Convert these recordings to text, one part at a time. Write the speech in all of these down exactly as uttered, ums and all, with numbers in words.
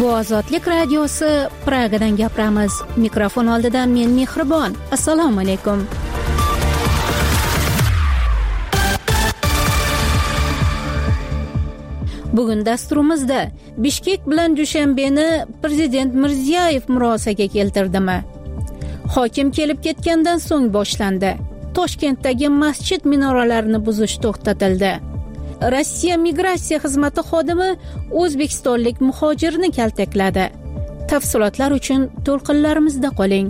Bu Ozodlik radiosi, Pragadan gapiramiz. Mikrofon oldidan men Mehribon. Assalomu alaykum. Bugun dasturimizda Bishkek bilan Dushanbeni prezident Mirziyoyev murosaga keltirdimi? Hokim kelib ketgandan so'ng boshlandi. Toshkentdagi masjid minoralarini buzish to'xtatildi. Rossiya migratsiya xizmati xodimi o'zbekistonlik muhojirni kaltakladi. Tafsilotlar uchun to'lqinlarimizda qoling.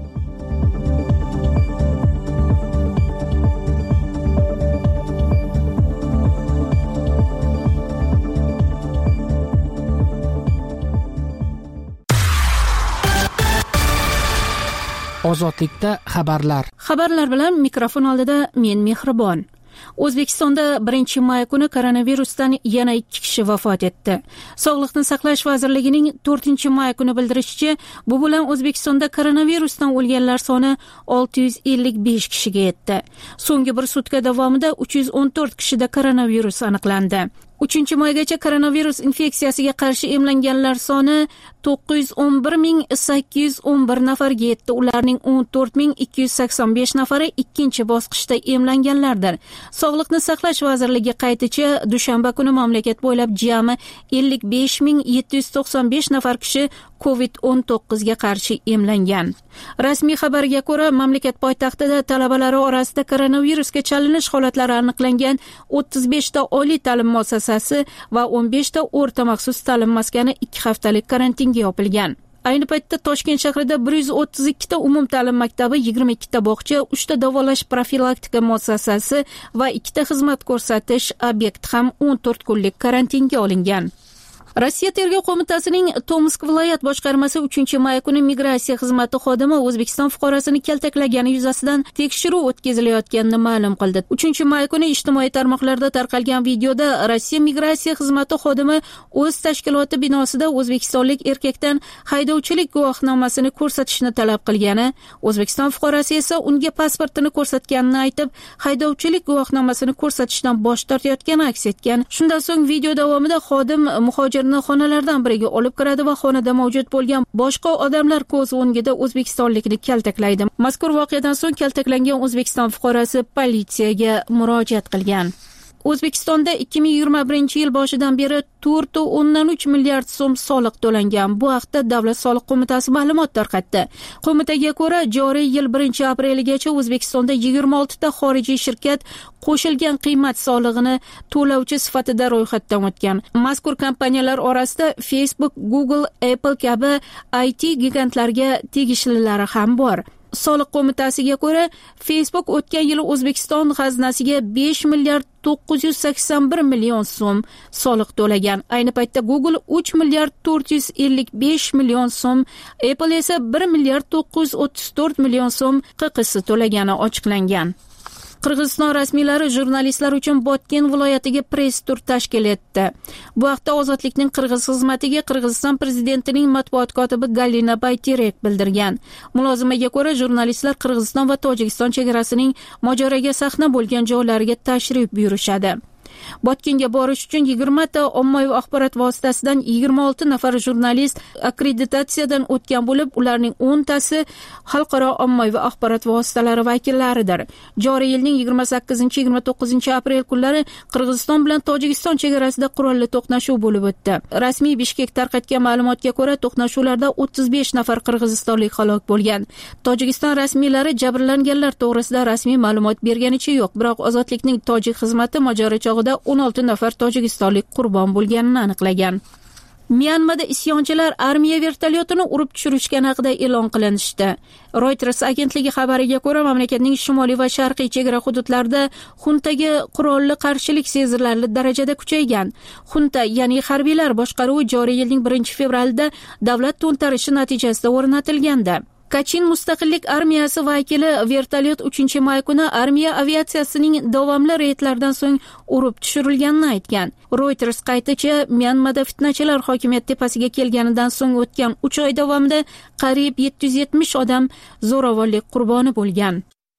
Ozodlikda xabarlar. Xabarlar bilan mikrofon oldida men Mehribon. O'zbekistonda birinchi may kuni koronavirusdan yana ikki kishi vafot etdi. Sog'liqni saqlash vazirligining to'rtinchi may kuni bildirishicha, bu bilan O'zbekistonda koronavirusdan o'lganlar soni olti yuz ellik besh kishiga yetdi. So'nggi bir sutka davomida uch yuz o'n to'rt kishida koronavirus aniqlandi. uchinchi maygacha koronavirus infeksiyasiga qarshi emlanganlar soni to'qqiz yuz o'n bir ming sakkiz yuz o'n bir nafarga yetdi. Ularning o'n to'rt ming ikki yuz sakson besh nafari ikkinchi bosqichda emlanganlardir. Sog'liqni saqlash vazirligi qayticha, dushanba kuni mamlakat bo'ylab jami ellik besh ming yetti yuz to'qson besh nafar kishi covid o'n to'qqiz ga qarshi emlangan. Rasmiy xabarga ko'ra, mamlakat poytaxtida talabalari orasida koronavirusga chalinish holatlari aniqlangan o'ttiz besh ta oliy ta'lim muassasasi va o'n besh ta o'rta maxsus ta'lim maskani ikki haftalik karantinga yopilgan. Ayni paytda Toshkent shahrida bir yuz o'ttiz ikki ta umum ta'lim maktabi, yigirma ikki ta bog'cha, uch ta davolash profilaktika muassasasi va ikki ta xizmat ko'rsatish obyekti ham o'n to'rt kunlik karantinga olingan. Rossiya tergov qo'mitasining Tomsk viloyat boshqarmasi uchinchi may kuni migratsiya xizmati xodimi O'zbekiston fuqarosini kaltaklagani yuzasidan tekshiruv o'tkazilayotganini ma'lum qildi. uchinchi may kuni ijtimoiy tarmoqlarda tarqalgan videoda Rossiya migratsiya xizmati xodimi o'z tashkiloti binosida o'zbekistonlik erkakdan haydovchilik guvohnomasini ko'rsatishni talab qilgani, O'zbekiston fuqarosi esa unga pasportini ko'rsatganini aytib, haydovchilik guvohnomasini ko'rsatishdan bosh tortayotgani aks etgan. Shundan so'ng video davomida xodim muhojir xonalardan biriga olib kiradi va xonada mavjud bo'lgan boshqa odamlar ko'z o'ngida o'zbekistonlikni kaltaklaydi. Mazkur voqeadan so'ng kaltaklangan O'zbekiston fuqarosi politsiyaga murojaat qilgan. O'zbekistonda ikki ming yigirma birinchi yil boshidan beri to'rt nuqta o'ndan uch milliard so'm soliq to'langan. Bu haqda Davlat soliq qo'mitasi ma'lumot tarqatdi. Qo'mitaga ko'ra, joriy yil birinchi apreligacha O'zbekistonda yigirma olti ta xorijiy shirkat qo'shilgan qiymat solig'ini to'lovchi sifatida ro'yxatdan o'tgan. Mazkur kompaniyalar orasida Facebook, Google, Apple kabi I T gigantlarga tegishlilari ham bor. Soliq qo'mitasiga ko'ra, Facebook o'tgan yili O'zbekiston xazinasiga besh milliard to'qqiz yuz sakson bir million so'm soliq to'lagan. Ayni paytda Google uch milliard to'rt yuz ellik besh million so'm, Apple esa bir milliard to'qqiz yuz o'ttiz to'rt million so'm Q Q S to'lagani ochiqlangan. Qirg'iziston rasmiylari jurnalistlar uchun Botken viloyatiga press tur tashkil etdi. Bu haqda Ozodlikning Qirg'iz xizmatiga Qirg'iziston prezidentining matbuot kotibi Galina Bayterek bildirgan. Mulozimaga ko'ra, jurnalistlar Qirg'iziston va Tojikiston chegarasining mojaroga sahna bo'lgan joylariga tashrif buyurishadi. Botkenga borish uchun yigirma ta ommaviy axborot vositasidan yigirma olti nafar jurnalist akkreditatsiyadan o'tgan bo'lib, ularning o'n tasi xalqaro ommaviy axborot vositalari vakillaridir. Joriy yilning yigirma sakkizinchi yigirma to'qqizinchi aprel kunlari Qirg'iziston bilan Tojikiston chegarasida qurolli to'qnashuv bo'lib o'tdi. Rasmiy Bishkek tarqatgan ma'lumotga ko'ra, to'qnashuvlarda o'ttiz besh nafar qirg'izistonlik halok bo'lgan. Tojikiston rasmiylari jabrlanganlar to'g'risida rasmiy ma'lumot berganicha yo'q, biroq Ozodlikning tojik xizmati mojaro chog'ida o'n olti nafar tojikistonlik qurbon bo'lganini aniqlagan. Myanmada isyonchilar armiya vertolyotini urib tushirishgani haqida e'lon qilinishdi. Reuters agentligi xabariga ko'ra, mamlakatning shimoliy va sharqiy chegara hududlarida xuntaga qurolli qarshilik sezilarli darajada kuchaygan. Xunta, ya'ni harbiylar boshqaruvi joriy yilning birinchi fevralida davlat to'ntarishi natijasida o'rnatilgandi. Kachin mustaqillik armiyasi vakili vertolyot uchinchi may kuni armiya aviatsiyasining davomli reydlaridan so'ng urib tushirilganini aytgan. Reuters qayticha, Myanmada fitnachilar hokimiyat tepasiga kelganidan so'ng o'tgan uch oy davomida qariyb yetti yuz yetmish odam zo'ravonlik qurboni bo'lgan.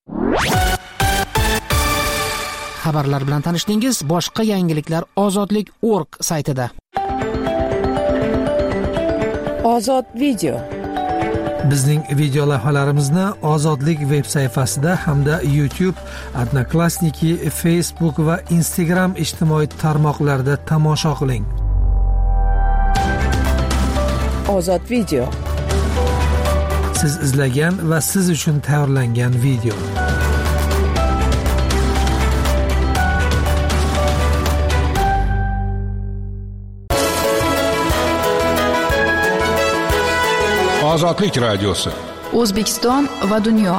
Xabarlar bilan tanishdingiz. Boshqa yangiliklar ozodlik nokta org saytida. Ozod video. Bizning video lavhalarimizni Ozodlik veb sayfasida hamda YouTube, Odnoklassniki, Facebook va Instagram ijtimoiy tarmoqlarida tomosha qiling. Ozod video. Siz izlagan va siz uchun tayyorlangan video. Ozodlik radiosi. O'zbekiston va dunyo.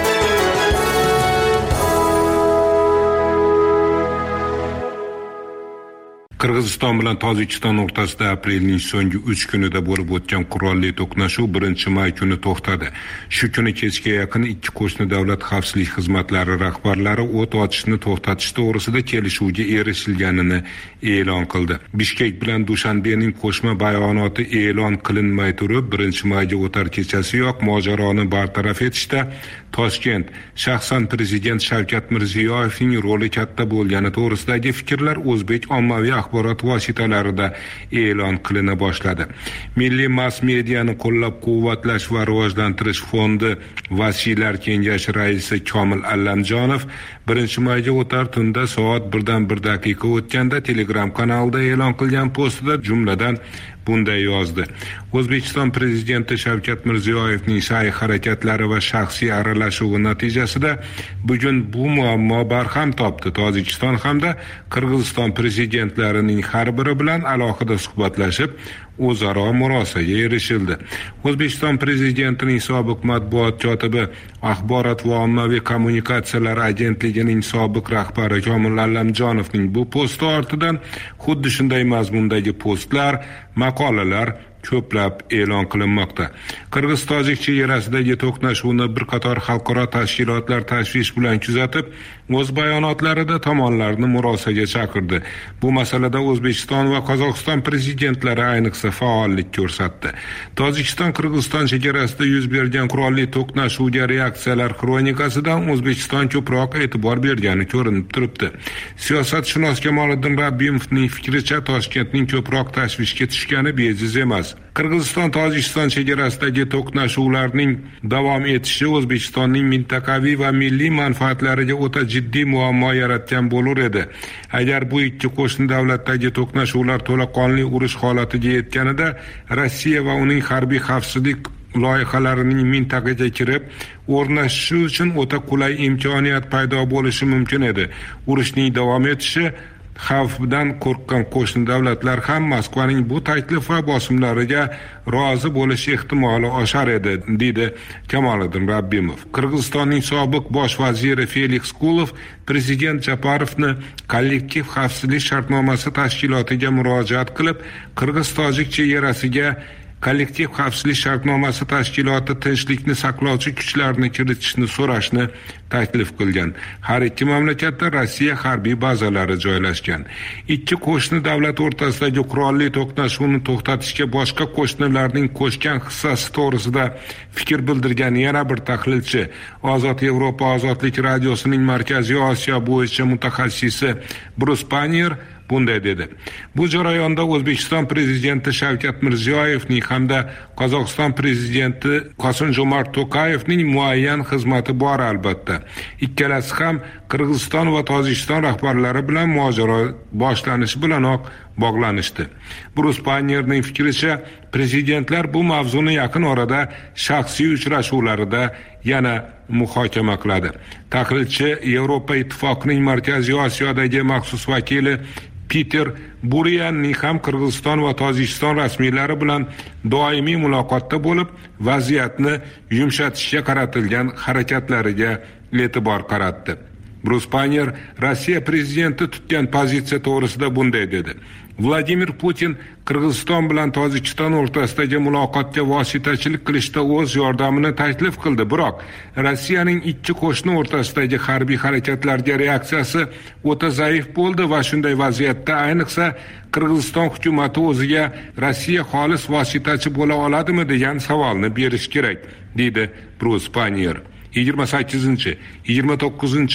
Qirg'iziston bilan Tojikiston o'rtasida aprelning so'nggi uch kunida bo'lib o'tgan qurolli to'qnashuv birinchi may kuni to'xtadi. Shu kuni kechga yaqin ikki qo'shni davlat xavfsizlik xizmatlari rahbarlari o't ochishni to'xtatish to'g'risida kelishuvga erishilganini e'lon qildi. Bishkek bilan Dushanbening qo'shma bayonoti e'lon qilinmay turib, birinchi mayga o'tar kechasiyoq mojaroni bartaraf etishda Toshkent, shaxsan prezident Shavkat Mirziyoyevning roli katta bo'lgani to'g'risidagi fikrlar o'zbek ommaviy axborot vositalarida e'lon qilina boshladi. Milliy mass mediani qo'llab-quvvatlash va rivojlantirish fondi Vasiylar kengashi raisi Komil Allamjonov birinchi mayga o'tar tunda soat birdan bir daqiqa o'tganda Telegram kanalida e'lon qilgan postida jumladan bunday yozdi. O'zbekiston prezidenti Shavkat Mirziyoyevning sa'y-harakatlari va shaxsiy aralashuvi natijasida bugun bu muammo barham topdi. Tojikiston hamda Qirg'iziston prezidentlarining har biri bilan alohida suhbatlashib, o'zaro murosaga erishildi. O'zbekiston prezidentining sobiq matbuot kotibi, Axborot va ommaviy kommunikatsiyalar agentligining sobiq rahbari Komil Allamjonovning bu posti ortidan xuddi shunday mazmundagi postlar, maqolalar ko'plab e'lon qilinmoqda. Qirg'iz-tojik chegarasidagi to'qnashuvni bir qator xalqaro tashkilotlar tashvish bilan kuzatib, o'z bayonotlarida tomonlarni murosaga chaqirdi. Bu masalada O'zbekiston va Qozog'iston prezidentlari ayniqsa faollik ko'rsatdi. Tojikiston Qirg'iziston chegarasida yuz bergan qurolli to'qnashuvga reaksiyalar kronikasidan O'zbekiston ko'proq e'tibor bergani ko'rinib turibdi. Siyosatshunos Kamoliddin Rabbimovning fikricha, Toshkentning ko'proq tashvishga tushgani bejiz emas. Qirg'iziston Tojikiston chegarasidagi to'qnashuvlarning davom etishi O'zbekistonning mintaqaviy va milliy manfaatlariga o'ta jiddiy muammo yaratgan bo'lar edi. Agar bu ikki qo'shni davlatdagi to'qnashuvlar to'laqonli urush holatiga yetganida Rossiya va uning harbiy xavfsizlik loyihalarining mintaqaga kirib, o'rnashishi uchun o'ta qulay imkoniyat paydo bo'lishi mumkin edi. Urushning davom etishi xavfdan qo'rqqan qo'shni davlatlar ham Moskvaning bu taklif va bosimlariga rozi bo'lish ehtimoli oshar edi, dedi Kamoliddin Rabbimov. Qirg'izistonning sobiq bosh vaziri Felix Kulov prezident Japarovni kollektiv xavfsizlik shartnomasi tashkilotiga murojaat qilib, Qirg'iz-tojik chegarasiga kollektiv xavfsizlik shartnomasi tashkiloti tinchlikni saqlovchi kuchlarni kiritishni so'rashni taklif qilgan. Har ikki mamlakatda Rossiya harbiy bazalari joylashgan. Ikki qo'shni davlat o'rtasidagi qurolli to'qnashuvni to'xtatishga boshqa qo'shnilarning qo'shgan hissasi to'g'risida fikr bildirgan yana bir tahlilchi, Ozod Yevropa ozodlik radiosining Markaziy Osiyo bo'yicha mutaxassisi Brus Panier bunday dedi. Bu jarayonda O'zbekiston prezidenti Shavkat Mirziyoyevning hamda Qozog'iston prezidenti Qosim-Jomart To'qayevning muayyan xizmati bor albatta. Ikkalasi ham Qirg'iziston va Tojikiston rahbarlari bilan mojaro boshlanishi bilanoq bog'lanishdi. Brus Panierning fikricha, prezidentlar bu mavzuni yaqin orada shaxsiy uchrashuvlarida yana muhokama qiladi. Tahlilchi Yevropa Ittifoqining Markaziy Osiyodagi maxsus vakili Peter Buryanning ham Qirg'iziston va Tojikiston rasmiylari bilan doimiy muloqotda bo'lib, vaziyatni yumshatishga qaratilgan harakatlariga e'tibor qaratdi. Brus Panier Rossiya prezidenti tutgan pozitsiya to'g'risida bunday dedi. Vladimir Putin Qirg'iziston bilan Tojikiston o'rtasidagi muloqotga vositachilik qilishda o'z yordamini taklif qildi, biroq Rossiyaning ikki qo'shni o'rtasidagi harbiy harakatlarga reaksiyasi o'ta zaif bo'ldi va shunday vaziyatda ayniqsa Qirg'iziston hukumati o'ziga Rossiya xolis vositachi bo'la oladimi degan savolni berish kerak, dedi Brus Panier. yigirma sakkizinchi, yigirma to'qqizinchi,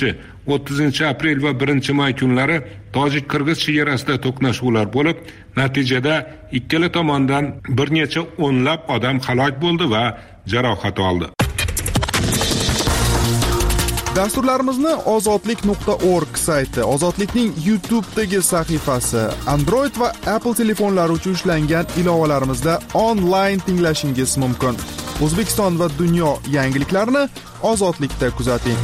o'ttizinchi aprel va birinchi may kunlari tojik-qirg'iz chegarasida to'qnashuvlar bo'lib, natijada ikkala tomondan bir necha o'nlab odam halok bo'ldi va jarohat oldi. Dasturlarimizni ozodlik nuqta org sayti, Ozodlikning YouTube'dagi sahifasi, Android va Apple telefonlari uchun ishlangan ilovalarimizda onlayn tinglashingiz mumkin. O'zbekiston va dunyo yangiliklarini Ozodlikda kuzating.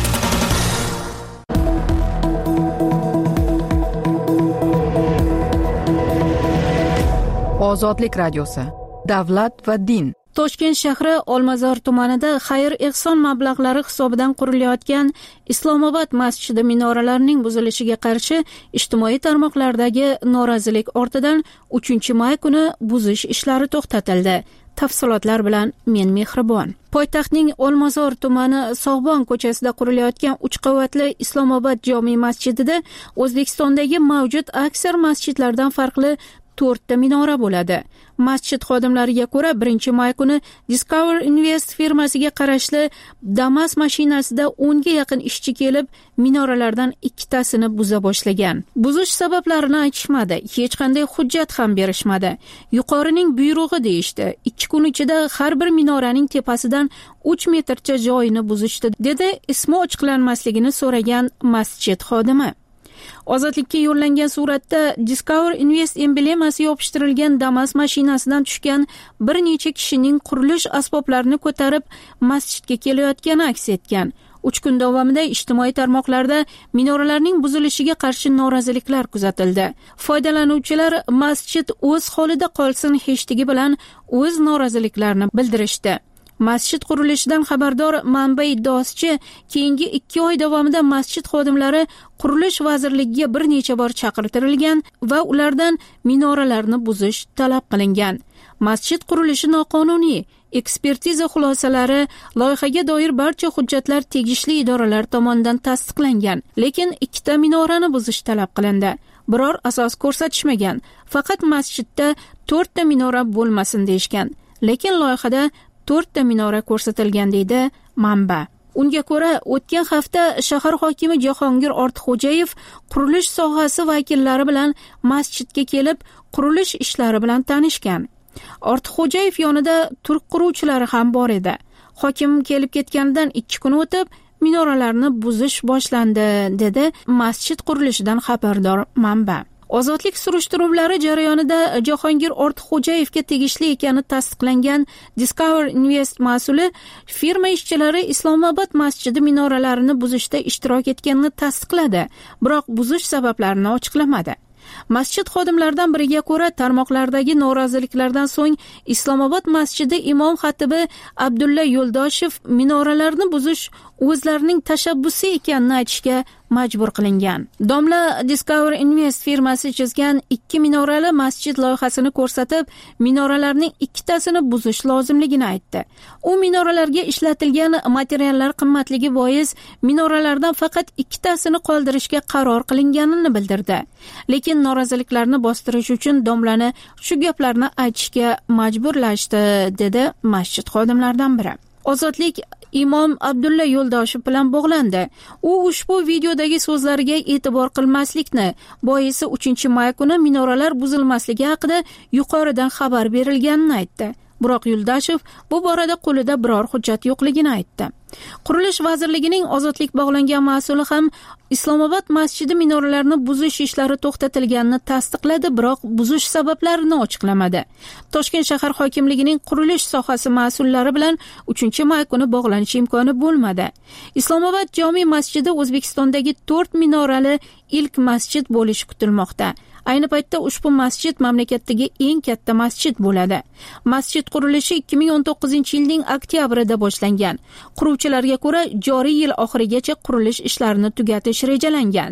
Ozodlik radiosi. Davlat va din. Toshkent shahri Olmazor tumanida xayr-ehson mablag'lari hisobidan qurilayotgan Islomobod masjidi minoralarining buzilishiga qarshi ijtimoiy tarmoqlardagi norozilik ortidan uchinchi may kuni buzish ishlari to'xtatildi. Tafsilotlar bilan men Mehribon. Poytaxtning Olmazor tumani Sog'bon ko'chasida qurilayotgan uch qavatli Islomobod jome masjidida O'zbekistondagi mavjud aksar masjidlardan farqli to'rtta minora bo'ladi. Masjid xodimlariga ko'ra birinchi may kuni Discover Invest firmasiga qarashli Damas mashinasida o'nga yaqin ishchi kelib, minoralardan ikkitasini buza boshlagan. Buzish sabablarini aytishmadi, hech qanday hujjat ham berishmadi. Yuqorining buyrug'i deyishdi. ikki kun ichida har bir minoraning tepasidan uch metrcha joyini buzishdi, dedi ismi ochiqlanmasligini so'ragan masjid xodimi. Ozodlikka yo'llangan suratda Discover Invest emblemasi yopishtirilgan Damas mashinasidan tushgan bir necha kishining qurilish asboblarini ko'tarib masjidga kelayotgani aks etgan. uch kun davomida ijtimoiy tarmoqlarda minoralarning buzilishiga qarshi noroziliklar kuzatildi. Foydalanuvchilar masjid o'z holida qolsin heshtagi bilan o'z noroziliklarini bildirishdi. Masjid qurilishidan xabardor manba iddaosicha, keyingi ikki oy davomida masjid xodimlari Qurilish vazirligiga bir necha bor chaqirtirilgan va ulardan minoralarni buzish talab qilingan. Masjid qurilishi noqonuniy. Ekspertiza xulosalari, loyihaga doir barcha hujjatlar tegishli idoralar tomonidan tasdiqlangan, lekin ikkita minorani buzish talab qilindi. Biror asos ko'rsatishmagan. Faqat masjidda to'rtta minora bo'lmasin deyishgan. Lekin loyihada to'rtta minora ko'rsatilgan deydi manba. Unga ko'ra, o'tgan hafta shahar hokimi Jahongir Ortiqxo'jayev qurilish sohasi vakillari bilan masjidga kelib, qurilish ishlari bilan tanishgan. Ortiqxo'jayev yonida turk quruvchilari ham bor edi. Hokim kelib ketganidan ikki kun o'tib, minoralarni buzish boshlandi, dedi masjid qurilishidan xabardor manba. Ozodlik surishtiruvlari jarayonida Jahongir Ortiqxo'jayevga tegishli ekani tasdiqlangan Discover Invest mas'uli firma ishchilari Islomobod masjidi minoralarini buzishda ishtirok etganini tasdiqladi, biroq buzish sabablarini ochiqlamadi. Masjid xodimlaridan biriga ko'ra, tarmoqlardagi noroziliklardan so'ng Islomobod masjidi imom xatibi Abdulla Yo'ldoshev minoralarni buzish o'zlarining tashabbusi ekanini aytishga majbur qilingan. Domla Discover Invest firmasi chizgan ikki minorali masjid loyihasini ko'rsatib, minoralarning ikkitasini buzish lozimligini aytdi. U minoralarga ishlatilgan materiallar qimmatligi bois minoralardan faqat ikkitasini qoldirishga qaror qilinganini bildirdi. Lekin noroziliklarni bostirish uchun domlani shu gaplarni aytishga majburlashdi, dedi masjid xodimlaridan biri. Ozodlik imom Abdulla Yo'ldoshev bilan bog'landi. U ushbu videodagi so'zlariga e'tibor qilmaslikni, boisi uchinchi may kuni minoralar buzilmasligi haqida yuqoridan xabar berilganini aytdi. Biroq Yo'ldoshev bu borada qo'lida biror hujjat yo'qligini aytdi. Qurilish vazirligining ozodlik bog'langan mas'uli ham Islomobod masjidi minoralarini buzish ishlari to'xtatilganini tasdiqladi, biroq buzish sabablarini ochiqlamadi. Toshkent shahar hokimligining qurilish sohasi mas'ullari bilan uchinchi may kuni bog'lanish imkoni bo'lmadi. Islomobod jome masjidi O'zbekistondagi to'rt minorali ilk masjid bo'lishi kutilmoqda. Ayni paytda ushbu masjid mamlakatdagi eng katta masjid bo'ladi. Masjid qurilishi ikki ming o'n to'qqizinchi yilning oktyabrida boshlangan. Quruvchilarga ko'ra, joriy yil oxirigacha qurilish ishlarini tugatish rejalangan.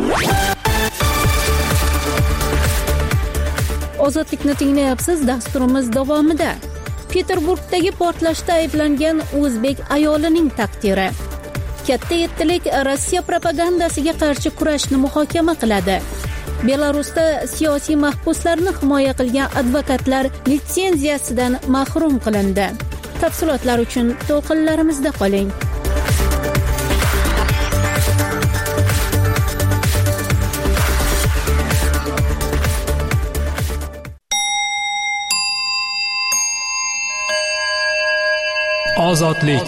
Ozodlikni tinglayapsiz, dasturimiz davomida. Peterburgdagi portlashda ayblangan o'zbek ayolining taqdiri. Katta yettilik Rossiya propagandasiga qarshi kurashni muhokama qiladi. Belarusda siyosiy mahbuslarni himoya qilgan advokatlar litsenziyasidan mahrum qilindi. Tafsilotlar uchun to'lqinlarimizda qoling. ozodlik.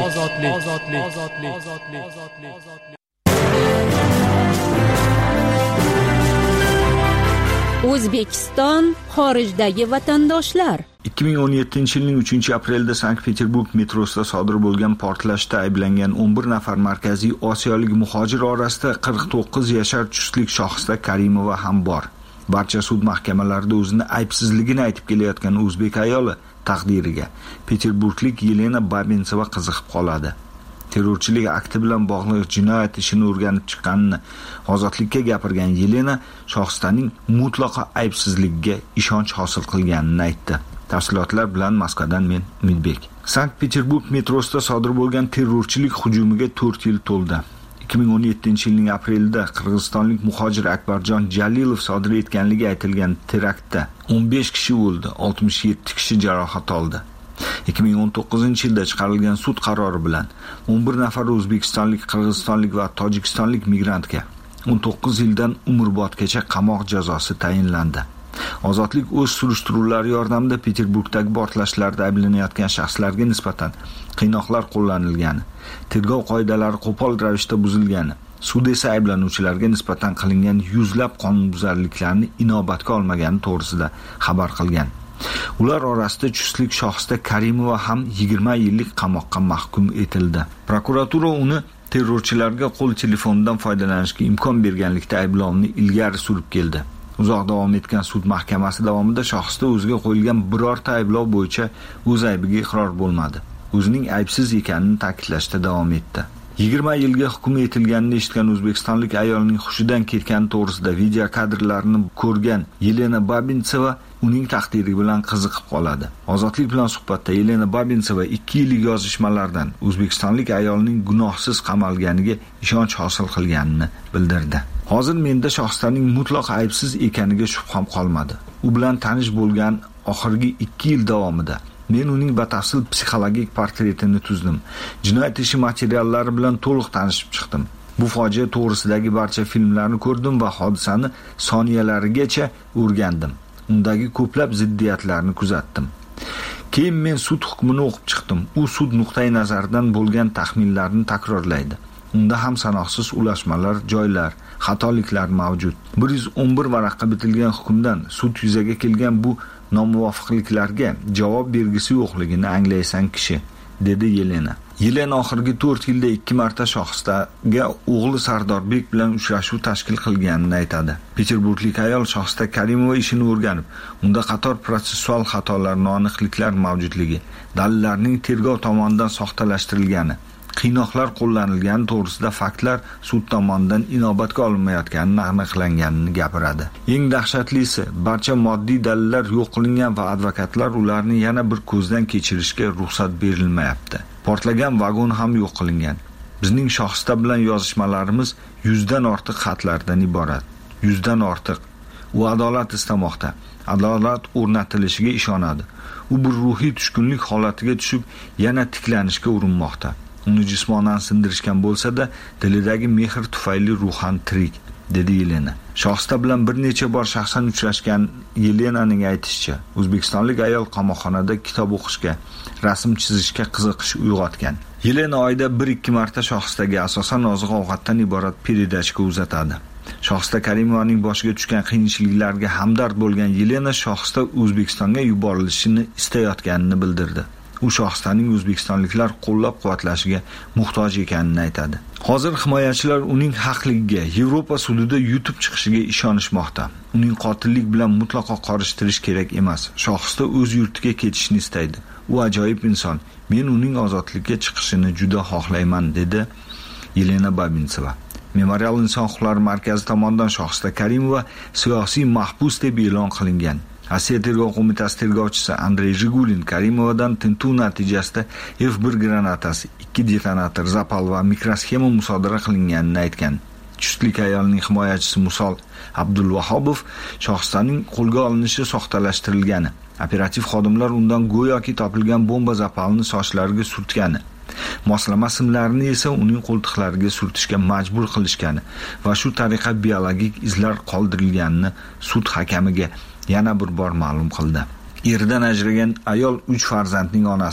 O'zbekiston xorijdagi vatandoshlar. ikki ming o'n yettinchi yilning uchinchi aprelida Sankt-Peterburg metrosida sodir bo'lgan portlashda ayblangan o'n bir nafar markaziy osiyolik muhojir orasida qirq to'qqiz yashar juftlik Shohista Karimova ham bor. Barcha sud mahkamalarida o'zini aybsizligini aytib kelayotgan o'zbek ayoli taqdiriga Peterburglik Yelena Babintseva qiziqib qoladi. Terrorchilik akti bilan bog'liq jinoyat ishini o'rganib chiqqanini ozodlikka gapirgan Yelena Shohistaning mutlaqo aybsizligiga ishonch hosil qilganini aytdi. Tafsilotlar bilan Moskvadan men Umidbek. Sankt-Peterburg metrosida sodir bo'lgan terrorchilik hujumiga to'rt yil to'ldi. ikki ming o'n yettinchi yilning aprelida qirg'izistonlik muhojir Akbarjon Jalilov sodir etganligi aytilgan teraktda o'n besh kishi o'ldi, oltmish yetti kishi jarohat oldi. ikki ming o'n to'qqizinchi yilda chiqarilgan sud qarori bilan o'n bir nafar o'zbekistonlik, qirg'izistonlik va tojikistonlik migrantga o'n to'qqiz yildan umrbodgacha qamoq jazosi tayinlandi. Ozodlik o'z surishtiruvlari yordamida Peterburgdagi portlashlarda ayblanayotgan shaxslarga nisbatan qiynoqlar qo'llanilgani, tergov qoidalari qo'pol ravishda buzilgani, sud esa ayblanuvchilarga nisbatan qilingan yuzlab qonunbuzarliklarni inobatga olmagani to'g'risida xabar qilgan. Ular orasida juftlik Shohista Karimova ham yigirma yillik qamoqqa mahkum etildi. Prokuratura uni terrorchilarga qo'l telefonidan foydalanishga imkon berganlikda ayblovni ilgari surib keldi. Uzoq davom etgan sud mahkamasi davomida Shohista o'ziga qo'yilgan birorta ayblov bo'yicha o'z aybiga iqror bo'lmadi. O'zining aybsiz ekanini ta'kidlashda davom etdi. yigirma yilga hukm etilganini eshitgan o'zbekistonlik ayolning hushidan ketgani to'g'risida video kadrlarini ko'rgan Yelena Babintseva uning taqdiri bilan qiziqib qoladi. Ozodlik bilan suhbatda Yelena Babintseva ikki yillik yozishmalardan o'zbekistonlik ayolning gunohsiz qamalganiga ishonch hosil qilganini bildirdi. Hozir menda Shohistaning mutlaq aybsiz ekaniga shubham qolmadi. U bilan tanish bo'lgan oxirgi ikki yil davomida men uning batafsil psixologik portretini tuzdim. Jinoyat ishi materiallari bilan to'liq tanishib chiqdim. Bu fojia to'g'risidagi barcha filmlarni ko'rdim va hodisani soniyalarigacha o'rgandim. Undagi ko'plab ziddiyatlarni kuzatdim. Keyin men sud hukmini o'qib chiqdim. U sud nuqtai nazaridan bo'lgan taxminlarni takrorlaydi. Unda ham sanoqsiz ulashmalar, joylar, xatoliklar mavjud. bir yuz o'n bir varaqqa bitilgan hukmdan sud yuzaga kelgan bu nomuvofiqliklarga javob belgisi yo'qligini anglaysan kishi, dedi Yelena. Yelena oxirgi to'rt yilda ikki marta Shohistaga o'g'li Sardorbek bilan uchrashuv tashkil qilganini aytadi. Peterburglik ayol Shohista Karimova ishini o'rganib, unda qator protsessual xatolar, noaniqliklar mavjudligi, dalillarning tergov tomonidan soxtalashtirilgani, qiynoqlar qo'llanilgani to'g'risida faktlar sud tomonidan inobatga olinmayotganini aniqlanganini gapiradi. Eng dahshatlisi, barcha moddiy dalillar yo'q qilingan va advokatlar ularni yana bir ko'zdan kechirishga ruxsat berilmayapti. Portlagan vagon ham yo'q qilingan. Bizning Shohista bilan yozishmalarimiz yuzdan ortiq xatlardan iborat. Yuzdan ortiq. U adolat istamoqda. Adolat o'rnatilishiga ishonadi. U bir ruhiy tushkunlik holatiga tushib, yana tiklanishga urinmoqda. Uni jismonan sindirishgan bo'lsa-da, dilidagi mehr tufayli ruhan tirik, dedi Yelena. Shohista bilan bir necha bor shaxsan uchrashgan Yelenaning aytishicha, o'zbekistonlik ayol qamoqxonada kitob o'qishga, rasm chizishga qiziqish uyg'otgan. Yelena oyda bir ikki marta Shohistaga asosan oziq-ovqatdan iborat peredachka uzatadi. Shohista Karimovaning boshiga tushgan qiyinchiliklarga hamdard bo'lgan Yelena Shohista O'zbekistonga yuborilishini istayotganini bildirdi. U Shohistaning o'zbekistonliklar qo'llab-quvvatlashiga muhtoj ekanini aytadi. Hozir himoyachilar uning haqligiga Yevropa sudida yutib chiqishiga ishonishmoqda. Uning qotillik bilan mutlaqo qorishtirish kerak emas. Shohista o'z yurtiga ketishni istaydi. U ajoyib inson. Men uning ozodlikka chiqishini juda xohlayman, dedi Yelena Babintseva. Memorial inson huquqlari markazi tomonidan Shohista Karimova siyosiy mahbus deb e'lon qilingan. Rossiya tergov qo'mitasi tergovchisi Andrey Jigulin Karimovadan tintuv natijasida F bir granatasi, ikki detonator, zapal va mikrosxema musodara qilinganini aytgan. Juftlik ayolning himoyachisi Musol Abdulvahobov Shohistaning qo'lga olinishi soxtalashtirilgani, operativ xodimlar undan go'yoki topilgan bomba zapalini sochlariga surtgani, moslama simlarini esa uning qo'ltiqlariga surtishga majbur qilishgani va shu tariqa biologik izlar qoldirilganini sud hakamiga yana bir bor ma'lum qildi. Eridan ajragan ayol uch farzandning onasi.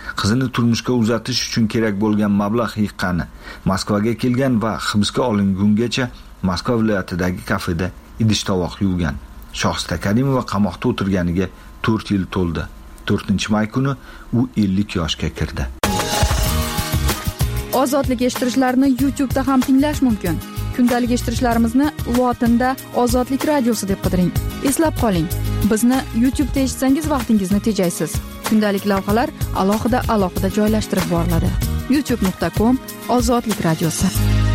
qizini turmushga uzatish uchun kerak bo'lgan mablag' yiqqani, Moskvaga kelgan va hibsga olingungacha Moskva viloyatidagi kafeda idish-tovoq yuvgan. Shohista Karimova qamoqda o'tirganiga to'rt yil to'ldi. to'rtinchi may kuni u ellik yoshga kirdi. Ozodlik eshittirishlarini YouTube'da ham tinglash mumkin. Kundalik eshittirishlarimizni lotinda Ozodlik radiosi deb qidiring. Eslab qoling, bizni YouTube'da eshitsangiz vaqtingizni tejaysiz. Kundalik lavhalar alohida alohida joylashtirib boriladi. youtube nuqta com Ozodlik radiosi.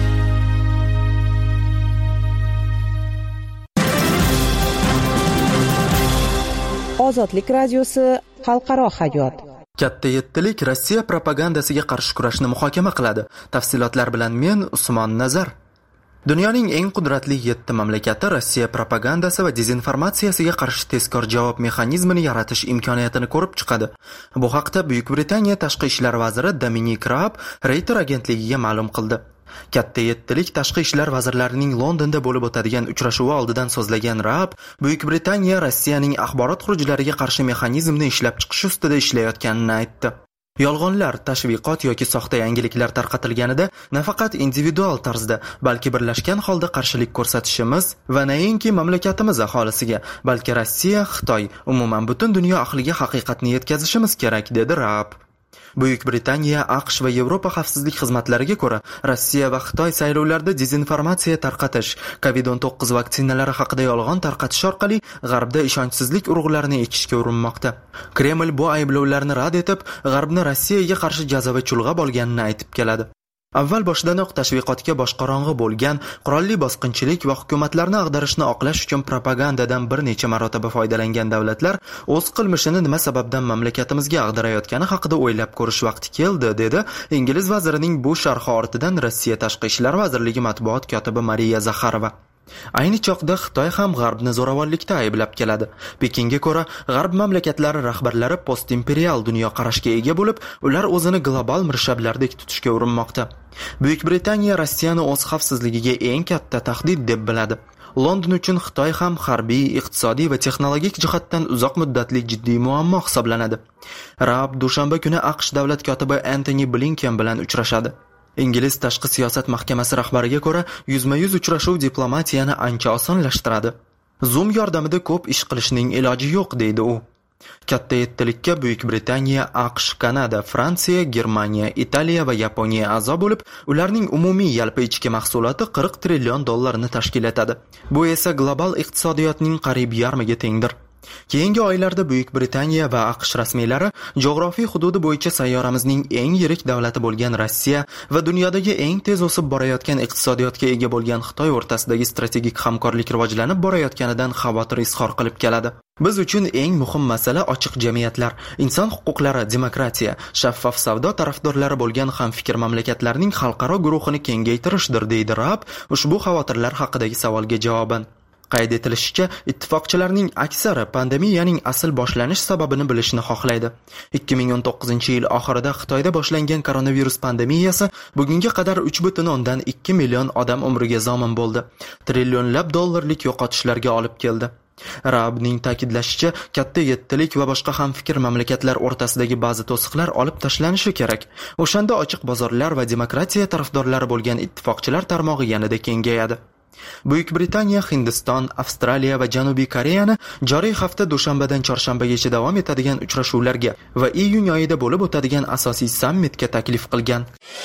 Ozodlik radiosi xalqaro hayot. Katta yettilik Rossiya propagandasiga qarshi kurashni muhokama qiladi. Tafsilotlar bilan men Usmon Nazar. Dunyoning eng qudratli yetti mamlakati Rossiya propagandasi va dezinformatsiyasiga qarshi tezkor javob mexanizmini yaratish imkoniyatini ko'rib chiqadi. Bu haqda Buyuk Britaniya tashqi ishlar vaziri Dominic Raab Reuters agentligiga ma'lum qildi. Katta yettilik tashqi ishlar vazirlarining Londonda bo'lib o'tadigan uchrashuvi oldidan so'zlagan Raab, Buyuk Britaniya Rossiyaning axborot xurujlariga qarshi mexanizmni ishlab chiqish ustida ishlayotganini aytdi. Yolg'onlar, tashviqot yoki soxta yangiliklar tarqatilganida nafaqat individual tarzda, balki birlashgan holda qarshilik ko'rsatishimiz va nainki mamlakatimiz aholisiga, balki Rossiya, Xitoy, umuman butun dunyo ahliga haqiqatni yetkazishimiz kerak, dedi Raab. Buyuk Britaniya, AQSh va Yevropa xavfsizlik xizmatlariga ko'ra, Rossiya va Xitoy saylovlarda dezinformatsiya tarqatish, kovid o'n to'qqiz vaksinalari haqida yolg'on tarqatish orqali G'arbda ishonchsizlik urug'larini ekishga urinmoqda. Kreml bu ayblovlarni rad etib, G'arbni Rossiyaga qarshi jazava chulg'ab olganini aytib keladi. Avval boshidanoq tashviqotga boshqorong'i bo'lgan qurolli bosqinchilik va hukumatlarni ag'darishni oqlash uchun propagandadan bir necha marotaba foydalangan davlatlar o'z qilmishini nima sababdan mamlakatimizga ag'darayotgani haqida o'ylab ko'rish vaqti keldi, dedi Ingliz vazirining bu sharhi ortidan Rossiya Tashqi ishlar vazirligi matbuot kotibi Mariya Zaxarova. Ayni choqda Xitoy ham G'arbni zo'ravonlikda ayblab keladi. Pekinga ko'ra, G'arb mamlakatlari rahbarlari post-imperial dunyoqarashga ega bo'lib, ular o'zini global mirshablardek tutishga urinmoqda. Buyuk Britaniya Rossiyani o'z xavfsizligiga eng katta tahdid deb biladi. London uchun Xitoy ham harbiy, iqtisodiy va texnologik jihatdan uzoq muddatli jiddiy muammo hisoblanadi. Raab dushanba kuni AQSh davlat kotibi Antony Blinken bilan uchrashadi. Ingliz tashqi siyosat mahkamasi rahbariga ko'ra, yuzma-yuz uchrashuv diplomatiyani ancha osonlashtiradi. Zoom yordamida ko'p ish qilishning iloji yo'q, deydi u. Katta yettilikka Buyuk Britaniya, AQSh, Kanada, Fransiya, Germaniya, Italiya va Yaponiya a'zo bo'lib, ularning umumiy yalpi ichki mahsuloti qirq trillion dollarni tashkil etadi. Bu esa global iqtisodiyotning qariyb yarmiga tengdir. Keyingi oylarda Buyuk Britaniya va AQSh rasmiylari jo'g'rofiy hududi bo'yicha sayyoramizning eng yirik davlati bo'lgan Rossiya va dunyodagi eng tez o'sib borayotgan iqtisodiyotga ega bo'lgan Xitoy o'rtasidagi strategik hamkorlik rivojlanib borayotganidan xavotir izhor qilib keladi. Biz uchun eng muhim masala ochiq jamiyatlar, inson huquqlari, demokratiya, shaffof savdo tarafdorlari bo'lgan hamfikr mamlakatlarning xalqaro guruhini kengaytirishdir, deydi Raab ushbu xavotirlar haqidagi savolga javoban. Qayd etilishicha, ittifoqchilarning aksari pandemiyaning asl boshlanish sababini bilishni xohlaydi. ikki ming o'n to'qqizinchi yil oxirida Xitoyda boshlangan koronavirus pandemiyasi bugunga qadar uch butun o'ndan ikki million odam umriga zomin bo'ldi. Trillionlab dollarlik yo'qotishlarga olib keldi. Raabning ta'kidlashicha, katta yettilik va boshqa hamfikr mamlakatlar o'rtasidagi ba'zi to'siqlar olib tashlanishi kerak. O'shanda ochiq bozorlar va demokratiya tarafdorlari bo'lgan ittifoqchilar tarmog'i yanada kengayadi. Buyuk Britaniya, Hindiston, Avstraliya va Janubiy Koreyani joriy hafta dushanbadan chorshanbagacha davom etadigan uchrashuvlarga va iyun oyida bo'lib o'tadigan asosiy sammitga taklif qilgan.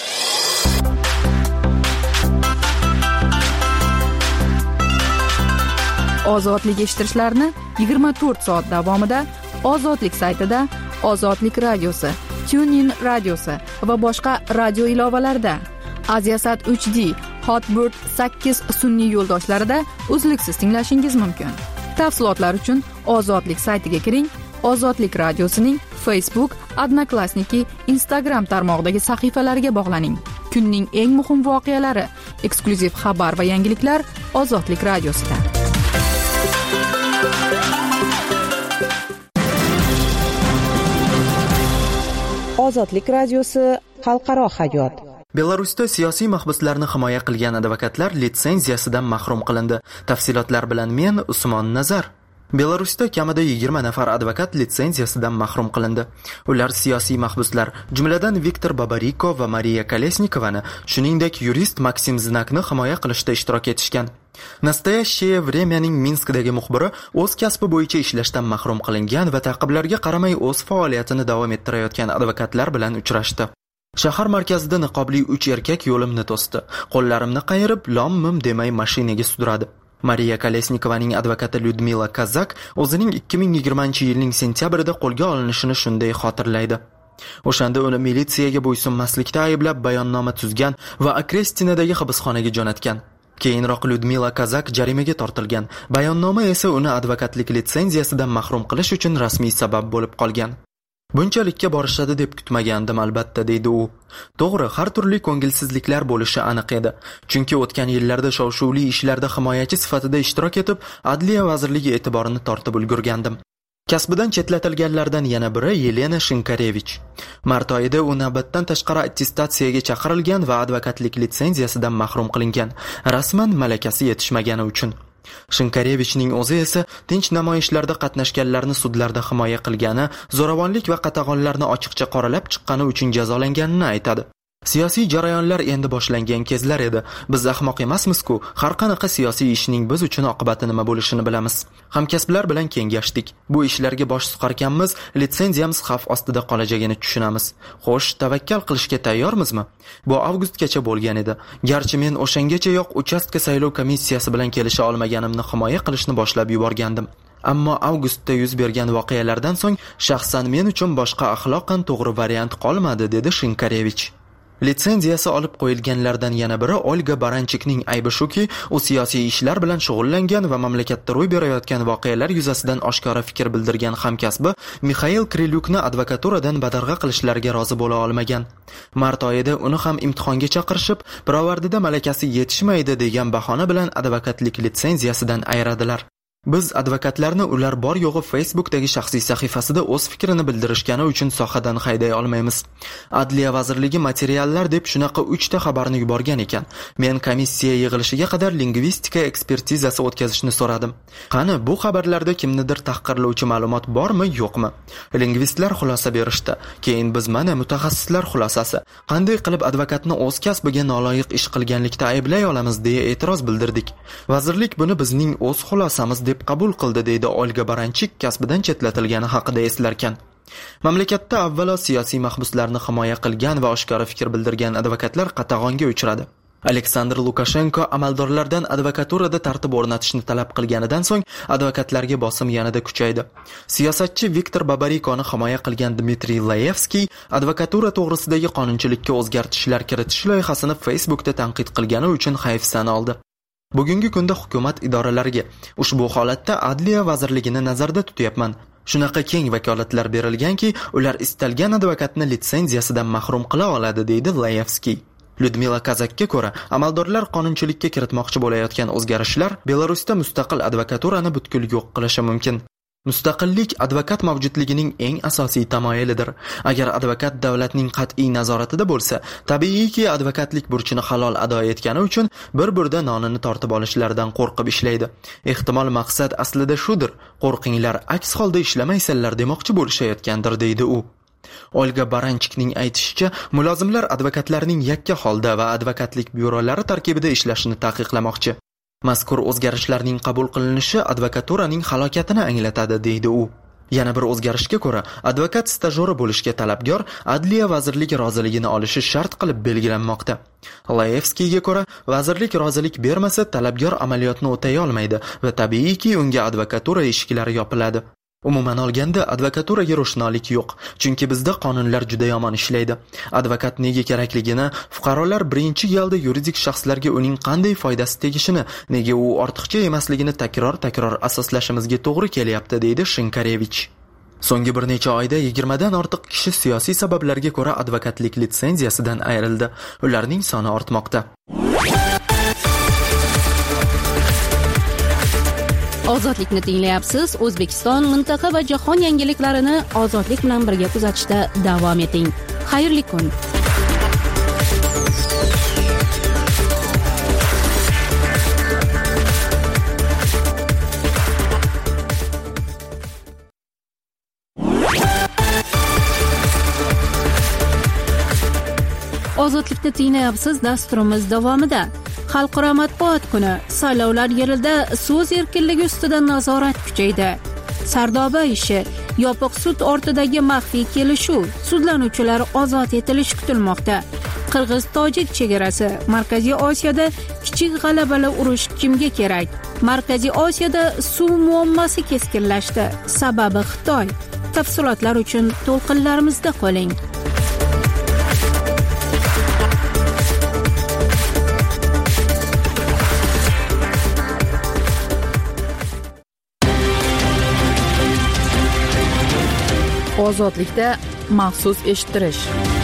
Ozodlik eshittirishlarini yigirma to'rt soat davomida Ozodlik saytida, Ozodlik radiosi, TuneIn radiosi va boshqa radio ilovalarida, Aziasat uch D, Hotbird sakkiz sun'iy yo'ldoshlarida uzluksiz tinglashingiz mumkin. Tafsilotlar uchun Ozodlik saytiga kiring. Ozodlik radiosining Facebook, Odnoklassniki, Instagram tarmog'idagi sahifalariga bog'laning. Kunning eng muhim voqealari, eksklyuziv xabar va yangiliklar Ozodlik radiosida. Ozodlik radiosi xalqaro hayot. Belarusda siyosiy mahbuslarni himoya qilgan advokatlar litsenziyasidan mahrum qilindi. Tafsilotlar bilan men Usmon Nazar. Belarusda kamida yigirma nafar advokat litsenziyasidan mahrum qilindi. Ular siyosiy mahbuslar, jumladan Viktor Babariko va Mariya Kolesnikovani, shuningdek yurist Maksim Znakni himoya qilishda ishtirok etishgan. Nastoyashcheye Vremyaning Minskdagi muxbiri o'z kasbi bo'yicha ishlashdan mahrum qilingan va ta'qiblarga qaramay o'z faoliyatini davom ettirayotgan advokatlar bilan uchrashdi. Shahar markazida niqobli uch erkak yo'limni to'sdi. Qo'llarimni qayirib, lom-mim demay mashinaga sudradi. Mariya Kolesnikovaning advokati Lyudmila Kazak o'zining ikki ming yigirmanchi yilning sentyabrida qo'lga olinishini shunday xotirlaydi. O'shanda uni militsiyaga bo'ysunmaslikda ayblab bayonnoma tuzgan va Okrestinadagi hibsxonaga jo'natgan. Keyinroq Lyudmila Kazak jarimaga tortilgan. Bayonnoma esa uni advokatlik litsenziyasidan mahrum qilish uchun rasmiy sabab bo'lib qolgan. Bunchalikka borishadi deb kutmagandim albatta, deydi u. To'g'ri, har turli ko'ngilsizliklar bo'lishi aniq edi. Chunki o'tgan yillarda shov-shuvli ishlarda himoyachi sifatida ishtirok etib, Adliya vazirligi e'tiborini tortib ulgurgandim. Kasbidan chetlatilganlardan yana biri Yelena Shinkarevich. Mart oyida u navbatdan tashqari attestatsiyaga chaqirilgan va advokatlik litsenziyasidan mahrum qilingan, rasman malakasi yetishmagani uchun. Shinkarevichning o'zi esa tinch namoyishlarda qatnashganlarni sudlarda himoya qilgani, zo'ravonlik va qatag'onlarni ochiqcha qoralab chiqqani uchun jazolanganini aytadi. Siyosiy jarayonlar endi boshlangan kezlar edi. Biz ahmoq emasmiz-ku, har qanaqa siyosiy ishning biz uchun oqibati nima bo'lishini bilamiz. Hamkasblar bilan kengashdik. Bu ishlarga bosh suqarkanmiz, litsenziyamiz xavf ostida qolajagini tushunamiz. Xo'sh, tavakkal qilishga tayyormizmi? Bu avgustgacha bo'lgan edi. Garchi men o'shangacha yo'q uchastka saylov komissiyasi bilan kelisha olmaganimni himoya qilishni boshlab yuborgandim. Ammo avgustda yuz bergan voqealardan so'ng shaxsan men uchun boshqa axloqan to'g'ri variant qolmadi, dedi Shinkarevich. Litsenziyasi olib qo'yilganlardan yana biri Olga Baranchikning aybi shuki, u siyosiy ishlar bilan shug'ullangan va mamlakatda ro'y berayotgan voqealar yuzasidan oshkora fikr bildirgan hamkasbi Mixail Krilyukni advokaturadan badarg'a qilishlariga rozi bo'la olmagan. Mart oyida uni ham imtihonga chaqirishib, pirovardida malakasi yetishmaydi degan bahona bilan advokatlik litsenziyasidan ayradilar. Biz advokatlarni ular bor yo'g'i Facebookdagi shaxsiy sahifasida o'z fikrini bildirishgani uchun sohadan hayday olmaymiz. Adliya vazirligi materiallar deb shunaqa uchta xabarni yuborgan ekan. Men komissiya yig'ilishiga qadar lingvistika ekspertizasi o'tkazishni so'radim. Qani, bu xabarlarda kimnidir tahqirlovchi ma'lumot bormi, yo'qmi? Lingvistlar xulosa berishdi. Keyin biz mana mutaxassislar xulosasi. Qanday qilib advokatni o'z kasbiga noloyiq ish qilganlikda ayblay olamiz deya e'tiroz bildirdik. Vazirlik buni bizning o'z xulosamiz deb qabul qildi, deydi Olga Baranchik kasbidan chetlatilgani haqida eslarkan. Mamlakatda avvalo siyosiy mahbuslarni himoya qilgan va oshkora fikr bildirgan advokatlar qatag'onga uchradi. Aleksandr Lukashenko amaldorlardan advokaturada tartib o'rnatishni talab qilganidan so'ng advokatlarga bosim yanada kuchaydi. Siyosatchi Viktor Babarikoni himoya qilgan Dmitriy Laevskiy advokatura to'g'risidagi qonunchilikka o'zgartishlar kiritish loyihasini Facebookda tanqid qilgani uchun hayfsan oldi. Bugungi kunda hukumat idoralariga ushbu holatda Adliya vazirligini nazarda tutyapman. Shunaqa keng vakolatlar berilganki, ular istalgan advokatni litsenziyasidan mahrum qila oladi, deydi Laevskiy. Lyudmila Kazakka ko'ra, amaldorlar qonunchilikka kiritmoqchi bo'layotgan o'zgarishlar Belarusda mustaqil advokaturani butkul yo'q qilishi mumkin. Mustaqillik advokat mavjudligining eng asosiy tamoyilidir. Agar advokat davlatning qat'iy nazoratida bo'lsa, tabiiyki advokatlik burchini halol ado etgani uchun bir-birda nonini tortib olishlaridan qo'rqib ishlaydi. Ehtimol maqsad aslida shudir. Qo'rqinglar, aks holda ishlamaysanlar demoqchi bo'lishayotgandir, deydi u. Olga Baranchikning aytishicha, mulozimlar advokatlarning yakka holda va advokatlik byurolari tarkibida ishlashini taqiqlamoqchi. Mazkur o'zgarishlarning qabul qilinishi advokaturaning halokatini anglatadi, deydi u. Yana bir o'zgarishga ko'ra, advokat stajyori bo'lishga talabgor Adliya vazirligi roziligini olishi shart qilib belgilanmoqda. Laevskiyga ko'ra, vazirlik rozilik bermasa, talabgor amaliyotni o'tay olmaydi va tabiiyki unga advokatura eshiklari yopiladi. Umuman olganda advokaturaga ro'shnolik yo'q, chunki bizda qonunlar juda yomon ishlaydi. Advokat nega kerakligini, fuqarolar birinchi galda yuridik shaxslarga uning qanday foydasi tegishini, nega u ortiqcha emasligini takror-takror asoslashimizga to'g'ri kelyapti, deydi Shinkarevich. So'nggi bir necha oyda yigirmadan ortiq kishi siyosiy sabablarga ko'ra advokatlik litsenziyasidan ayrildi. Ularning soni ortmoqda. Ozodlikni tinglayapsiz. O'zbekiston, mintaqa va jahon yangiliklarini ozodlik bilan birga kuzatishda davom eting. Xayrli kun. Ozodlikni tinglayapsiz dasturimiz davomida. Xalqaro matbuot kuni. Saylovlar yilida so'z erkinligi ustidan nazorat kuchaydi. Sardoba ishi, yopiq sud ortidagi maxfiy kelishuv, sudlanuvchilar ozod etilishi kutilmoqda. Qirg'iz-tojik chegarasi, Markaziy Osiyoda kichik g'alabali urush kimga kerak? Markaziy Osiyoda suv muammosi keskinlashdi. Sababi Xitoy. Tafsilotlar uchun to'lqinlarimizda qoling. Ozodlikda maxsus eshittirish.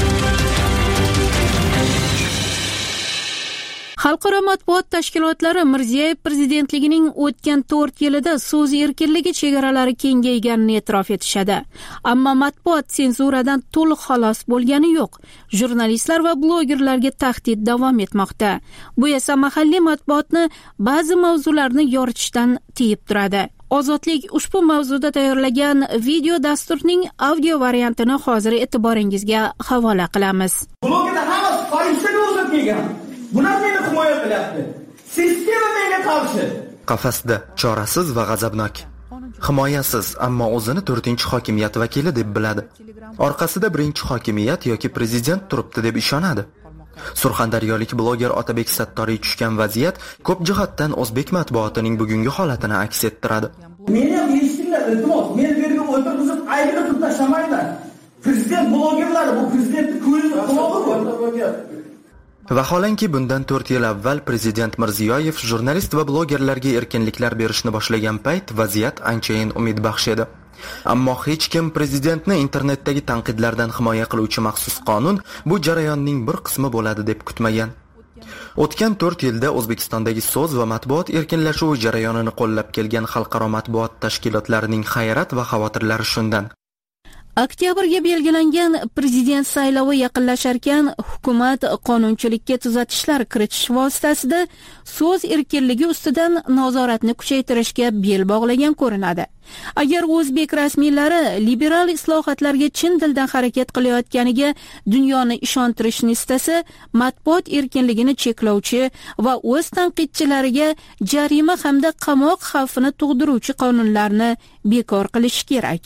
Xalqaro matbuot tashkilotlari Mirziyoyev prezidentligining o'tgan to'rt yilida so'z erkinligi chegaralari kengayganini e'tirof etishadi. Ammo matbuot senzuradan to'liq xalos bo'lgani yo'q. Jurnalistlar va blogerlarga tahdid davom etmoqda. Bu esa mahalliy matbuotni ba'zi mavzularni yoritishdan tiyib turadi. Ozodlik ushbu mavzuda tayyorlagan video dasturning audio variantini hozir e'tiboringizga havola qilamiz. Blogda hammasi farishtaga o'zib kelgan. Bular meni himoya qilyapti. Sistema menga qarshi. Qafasda chorasiz va g'azabnok. Himoyasiz, ammo o'zini to'rtinchi hokimiyat vakili deb biladi. Orqasida birinchi hokimiyat yoki prezident turibdi deb ishonadi. Surxondaryolik bloger Otabek Sattoriy tushgan vaziyat ko'p jihatdan o'zbek matbuotining bugungi holatini aks ettiradi. Meni ham eshitinglar, iltimos, meni bu yerga o'tirg'izib aybini qilib tashlamaylar. Prezident blogerlari bu prezidentning ko'zini qulog'i. Vaholanki bundan to'rt yil avval prezident Mirziyoyev jurnalist va blogerlarga erkinliklar berishni boshlagan payt vaziyat anchayin umidbaxsh edi. Ammo hech kim prezidentni internetdagi tanqidlardan himoya qiluvchi maxsus qonun bu jarayonning bir qismi bo'ladi deb kutmagan. O'tgan to'rt yilda O'zbekistondagi so'z va matbuot erkinlashuvi jarayonini qo'llab kelgan xalqaro matbuot tashkilotlarining hayrat va xavotirlari shundan. Oktyabrga belgilangan prezident saylovi yaqinlasharkan, hukumat qonunchilikka tuzatishlar kiritish vositasida so'z erkinligi ustidan nazoratni kuchaytirishga bel bog'lagan ko'rinadi. Agar o'zbek rasmiylari liberal islohotlarga chin dildan harakat qilayotganiga dunyoni ishontirishni istasa, matbuot erkinligini cheklovchi va o'z tanqidchilariga jarima hamda qamoq xavfini tug'diruvchi qonunlarni bekor qilish kerak.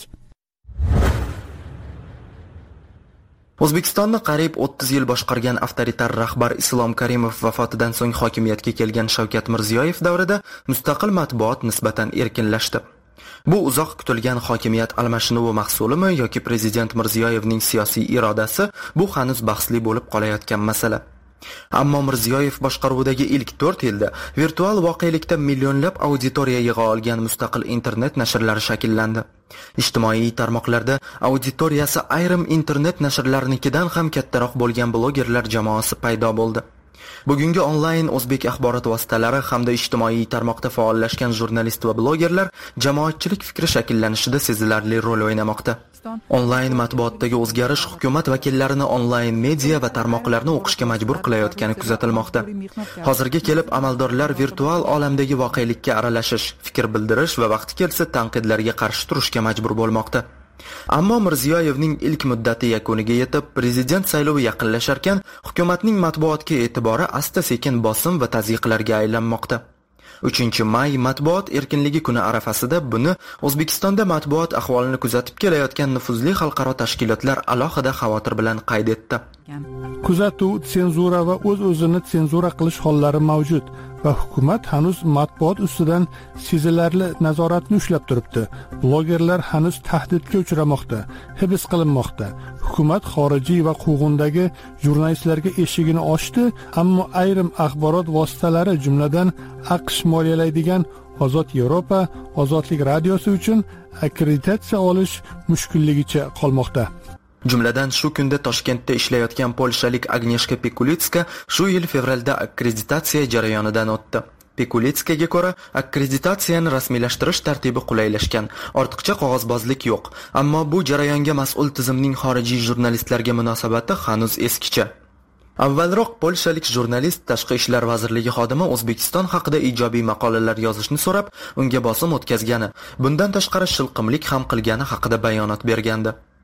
O'zbekistonni qariyb o'ttiz yil boshqargan avtoritar rahbar Islom Karimov vafotidan so'ng hokimiyatga kelgan Shavkat Mirziyoyev davrida mustaqil matbuot nisbatan erkinlashdi. Bu uzoq kutilgan hokimiyat almashinuvi mahsulimi yoki prezident Mirziyoyevning siyosiy irodasi, bu hanuz bahsli bo'lib qolayotgan masala. Ammo Mirziyoyev boshqaruvidagi ilk to'rt yilda virtual voqelikda millionlab auditoriya yig'a olgan mustaqil internet nashrlari shakllandi. Ijtimoiy tarmoqlarda auditoriyasi ayrim internet nashrlarnikidan ham kattaroq bo'lgan blogerlar jamoasi paydo bo'ldi. Bugungi onlayn o'zbek axborot vositalari hamda ijtimoiy tarmoqda faollashgan jurnalist va blogerlar jamoatchilik fikri shakllanishida sezilarli rol o'ynamoqda. Onlayn matbuotdagi o'zgarish hukumat vakillarini onlayn media va tarmoqlarni o'qishga majbur qilayotgani kuzatilmoqda. Hozirga kelib amaldorlar virtual olamdagi voqelikka aralashish, fikr bildirish va vaqti kelsa tanqidlarga qarshi turishga majbur bo'lmoqda. Ammo Mirziyoyevning ilk muddati yakuniga yetib, prezident saylovi yaqinlasharkan, hukumatning matbuotga e'tibori asta-sekin bosim va tazyiqlarga aylanmoqda. uchinchi may matbuot erkinligi kuni arafasida buni O'zbekistonda matbuot ahvolini kuzatib kelayotgan nufuzli xalqaro tashkilotlar alohida xavotir bilan qayd etdi. Kuzatuv, senzura va o'z-o'zini senzura qilish hollari mavjud va hukumat hanuz matbuot ustidan sezilarli nazoratni ushlab turibdi. Blogerlar hanuz tahdidga uchramoqda, hibs qilinmoqda. Hukumat xorijiy va quvg'indagi jurnalistlarga eshigini ochdi, ammo ayrim axborot vositalari, jumladan AQSh moliyalaydigan Ozod Yevropa, Ozodlik radiosi uchun akkreditatsiya olish mushkulligicha qolmoqda. Jumladan shu kunda Toshkentda ishlayotgan polshalik Agneshka Pekulitska shu yil fevralda akkreditatsiya jarayonidan o'tdi. Pekulitskaga ko'ra, akkreditatsiyani rasmiylashtirish tartibi qulaylashgan, ortiqcha qog'ozbozlik yo'q, ammo bu jarayonga mas'ul tizimning xorijiy jurnalistlarga munosabati hanuz eskicha. Avvalroq polshalik jurnalist Tashqi ishlar vazirligi xodimi O'zbekiston haqida ijobiy maqolalar yozishni so'rab, unga bosim o'tkazgani, bundan tashqari shilqimlik ham qilgani haqida bayonot bergandi.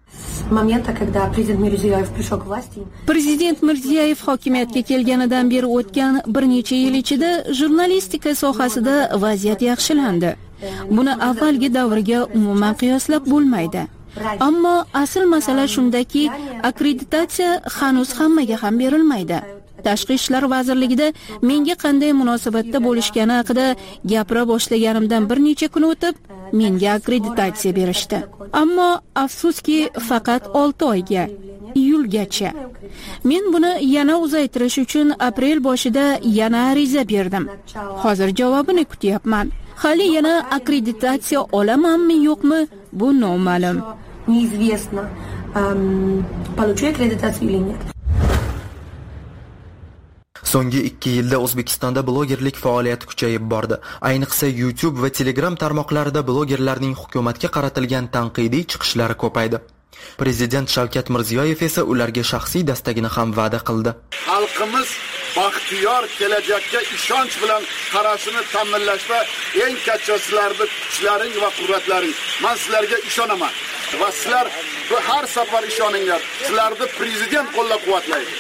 Prezident Mirziyoyev hokimiyatga kelganidan beri o'tgan bir necha yil ichida jurnalistika sohasida vaziyat yaxshilandi. Buni avvalgi davrga umuman qiyoslab bo'lmaydi. Ammo asl masala shundaki, akkreditatsiya hanuz hammaga ham berilmaydi. Tashqi ishlar vazirligida menga qanday munosabatda bo'lishgani haqida gapira boshlaganimdan bir necha kun o'tib, menga akkreditatsiya berishdi. Ammo afsuski faqat olti oyga, iyulgacha. Men buni yana uzaytirish uchun aprel boshida yana ariza berdim. Hozir javobini kutyapman. Hali yana akkreditatsiya olamanmi yo'qmi, bu noma'lum. Неизвестно, получу аккредитацию или нет. So'nggi ikki yilda O'zbekistonda blogerlik faoliyati kuchayib bordi. Ayniqsa YouTube va Telegram tarmoqlarida blogerlarning hukumatga qaratilgan tanqidiy chiqishlari ko'paydi. Prezident Shavkat Mirziyoyev esa ularga shaxsiy dastagini ham va'da qildi. Xalqimiz baxtiyor kelajakka ishonch bilan qarashini ta'minlashda eng katta sizlarning kuchlaring va quvvatlaring. Men sizlarga ishonaman va sizlar bu har safar ishoninglar. Sizlarni prezident qo'llab-quvvatlaydi.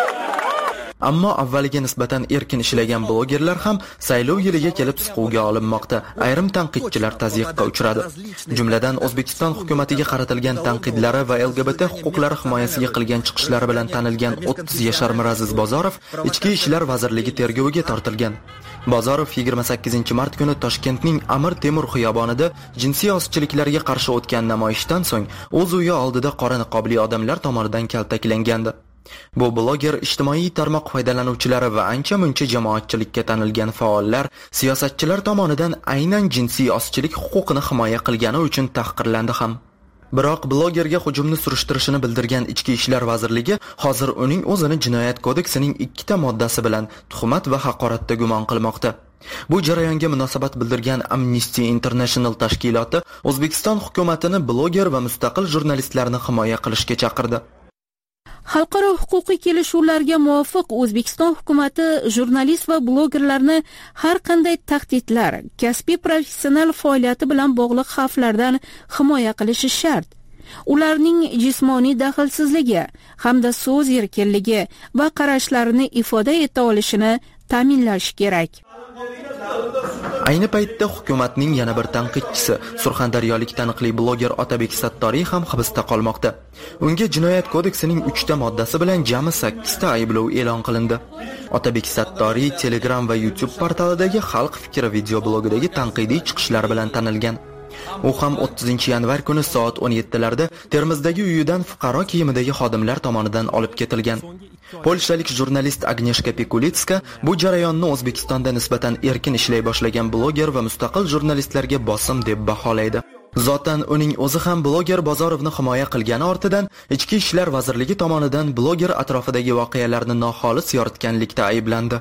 Ammo avvaliga nisbatan erkin ishlagan blogerlar ham saylov yiliga kelib siquvga olinmoqda. Ayrim tanqidchilar tazyiqqa uchradi. Jumladan O'zbekiston hukumatiga qaratilgan tanqidlari va L G B T huquqlari himoyasiga qilgan chiqishlari bilan tanilgan o'ttiz yashar Miraziz Bozorov Ichki ishlar vazirligi tergoviga tortilgan. Bozorov yigirma sakkizinchi mart kuni Toshkentning Amir Temur xiyobonida jinsiy ozchiliklarga qarshi o'tgan namoyishdan so'ng o'z uyi oldida qora niqobli odamlar tomonidan kaltaklangandi. Bu bloger, ijtimoiy tarmoq foydalanuvchilari va ancha-muncha jamoatchilikka tanilgan faollar siyosatchilar tomonidan aynan jinsiy ozchilik huquqini himoya qilgani uchun tahqirlandi ham. Biroq blogerga hujumni surishtirishini bildirgan Ichki ishlar vazirligi hozir uning o'zini jinoyat kodeksining ikkita moddasi bilan tuhmat va haqoratda gumon qilmoqda. Bu jarayonga munosabat bildirgan Amnesty International tashkiloti O'zbekiston hukumatini bloger va mustaqil jurnalistlarni himoya qilishga chaqirdi. Xalqaro huquqiy kelishuvlarga muvofiq O'zbekiston hukumatı jurnalist va blogerlarni har qanday tahdidlar, kasbiy professional faoliyati bilan bog'liq xavflardan himoya qilishi shart. Ularning jismoniy daxlsizligi hamda so'z erkinligi va qarashlarini ifoda eta olishini ta'minlash kerak. Ayni paytda hukumatning yana bir tanqidchisi, surxondaryolik taniqli bloger Otabek Sattoriy ham hibsda qolmoqda. Unga jinoyat kodeksining uchta moddasi bilan jami sakkizta ayblov e'lon qilindi. Otabek Sattoriy Telegram va YouTube portalidagi Xalq fikri videoblogidagi tanqidiy chiqishlar bilan tanilgan. U ham o'ttizinchi yanvar kuni soat o'n yettilarda Termizdagi uyidan fuqaro kiyimidagi xodimlar tomonidan olib ketilgan. Polshalik jurnalist Agnieszka Pikulitska bu jarayonni O'zbekistonda nisbatan erkin ishlay boshlagan bloger va mustaqil jurnalistlarga bosim deb baholaydi. Zotan uning o'zi ham bloger Bozorovni himoya qilgani ortidan Ichki ishlar vazirligi tomonidan bloger atrofidagi voqealarni noxolis yoritganlikda ayblandi.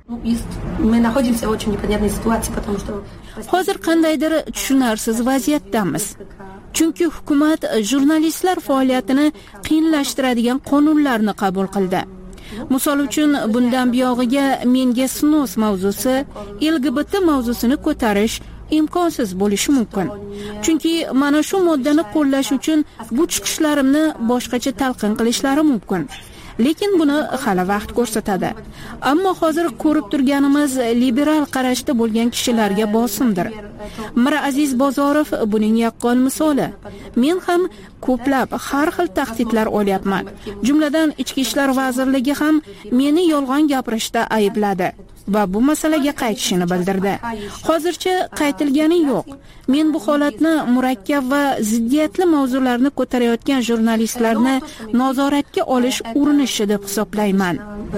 Hozir qandaydir tushunarsiz vaziyatdamiz. Chunki hukumat jurnalistlar faoliyatini qiyinlashtiradigan qonunlarni qabul qildi. Misol uchun bundan buyog'iga menga snos mavzusi, L G B T mavzusini ko'tarish imkonsiz bo'lishi mumkin. Chunki mana shu moddani qo'llash uchun bu chiqishlarimni boshqacha talqin qilishlari mumkin. Lekin buni hali vaqt ko'rsatadi. Ammo hozir ko'rib turganimiz liberal qarashda bo'lgan kishilarga bosimdir. Miraziz Bozorov buning yaqqol misoli. Men ham ko'plab har xil tahdidlar olyapman. Jumladan Ichki ishlar vazirligi ham meni yolg'on gapirishda aybladi va bu masalaga qaytishini bildirdi. Hozircha qaytilgani yo'q. Men bu holatni murakkab va ziddiyatli mavzularni ko'tarayotgan jurnalistlarni nazoratga olish urinishi deb hisoblayman.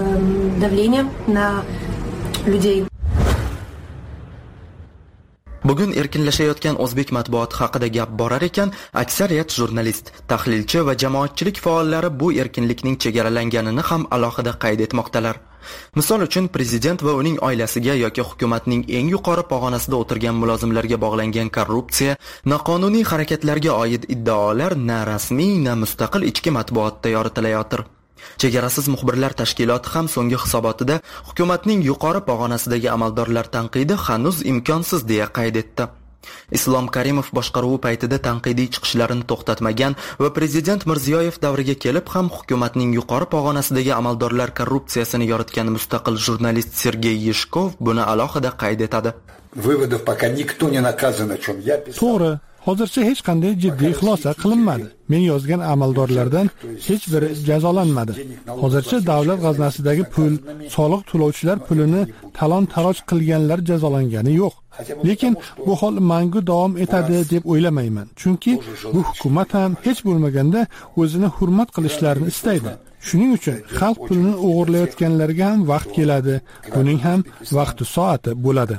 Bugun erkinlashayotgan o'zbek matbuoti haqida gap borar ekan, aksariyat jurnalist, tahlilchi va jamoatchilik faollari bu erkinlikning chegaralanganini ham alohida qayd etmoqdalar. Misol uchun prezident va uning oilasiga yoki hukumatning eng yuqori pog'onasida o'tirgan mulozimlarga bog'langan korrupsiya, noqonuniy harakatlarga oid iddaolar na rasmiy, na mustaqil ichki matbuotda yoritilayotir. Chegarasiz muxbirlar tashkiloti ham so'nggi hisobotida hukumatning yuqori pog'onasidagi amaldorlar tanqidi hanuz imkonsiz deya qayd etdi. Islom Karimov boshqaruvi paytida tanqidiy chiqishlarini to'xtatmagan va prezident Mirziyoyev davriga kelib ham hukumatning yuqori pog'onasidagi amaldorlar korrupsiyasini yoritgan mustaqil jurnalist Sergey Yeshkov buni alohida qayd etadi. To'g'ri, hozircha hech qanday jiddiy xulosa qilinmadi. Men yozgan amaldorlardan hech biri jazolanmadi. Hozircha davlat g'aznasidagi pul, soliq to'lovchilar pulini talon-taroj qilganlar jazolangani yo'q. Lekin bu hol mangu davom etadi deb o'ylamayman. Chunki bu hukumat ham hech bo'lmaganda o'zini hurmat qilishlarini istaydi. Shuning uchun xalq pulini o'g'irlayotganlarga ham vaqt keladi. Buning ham vaqti soati bo'ladi.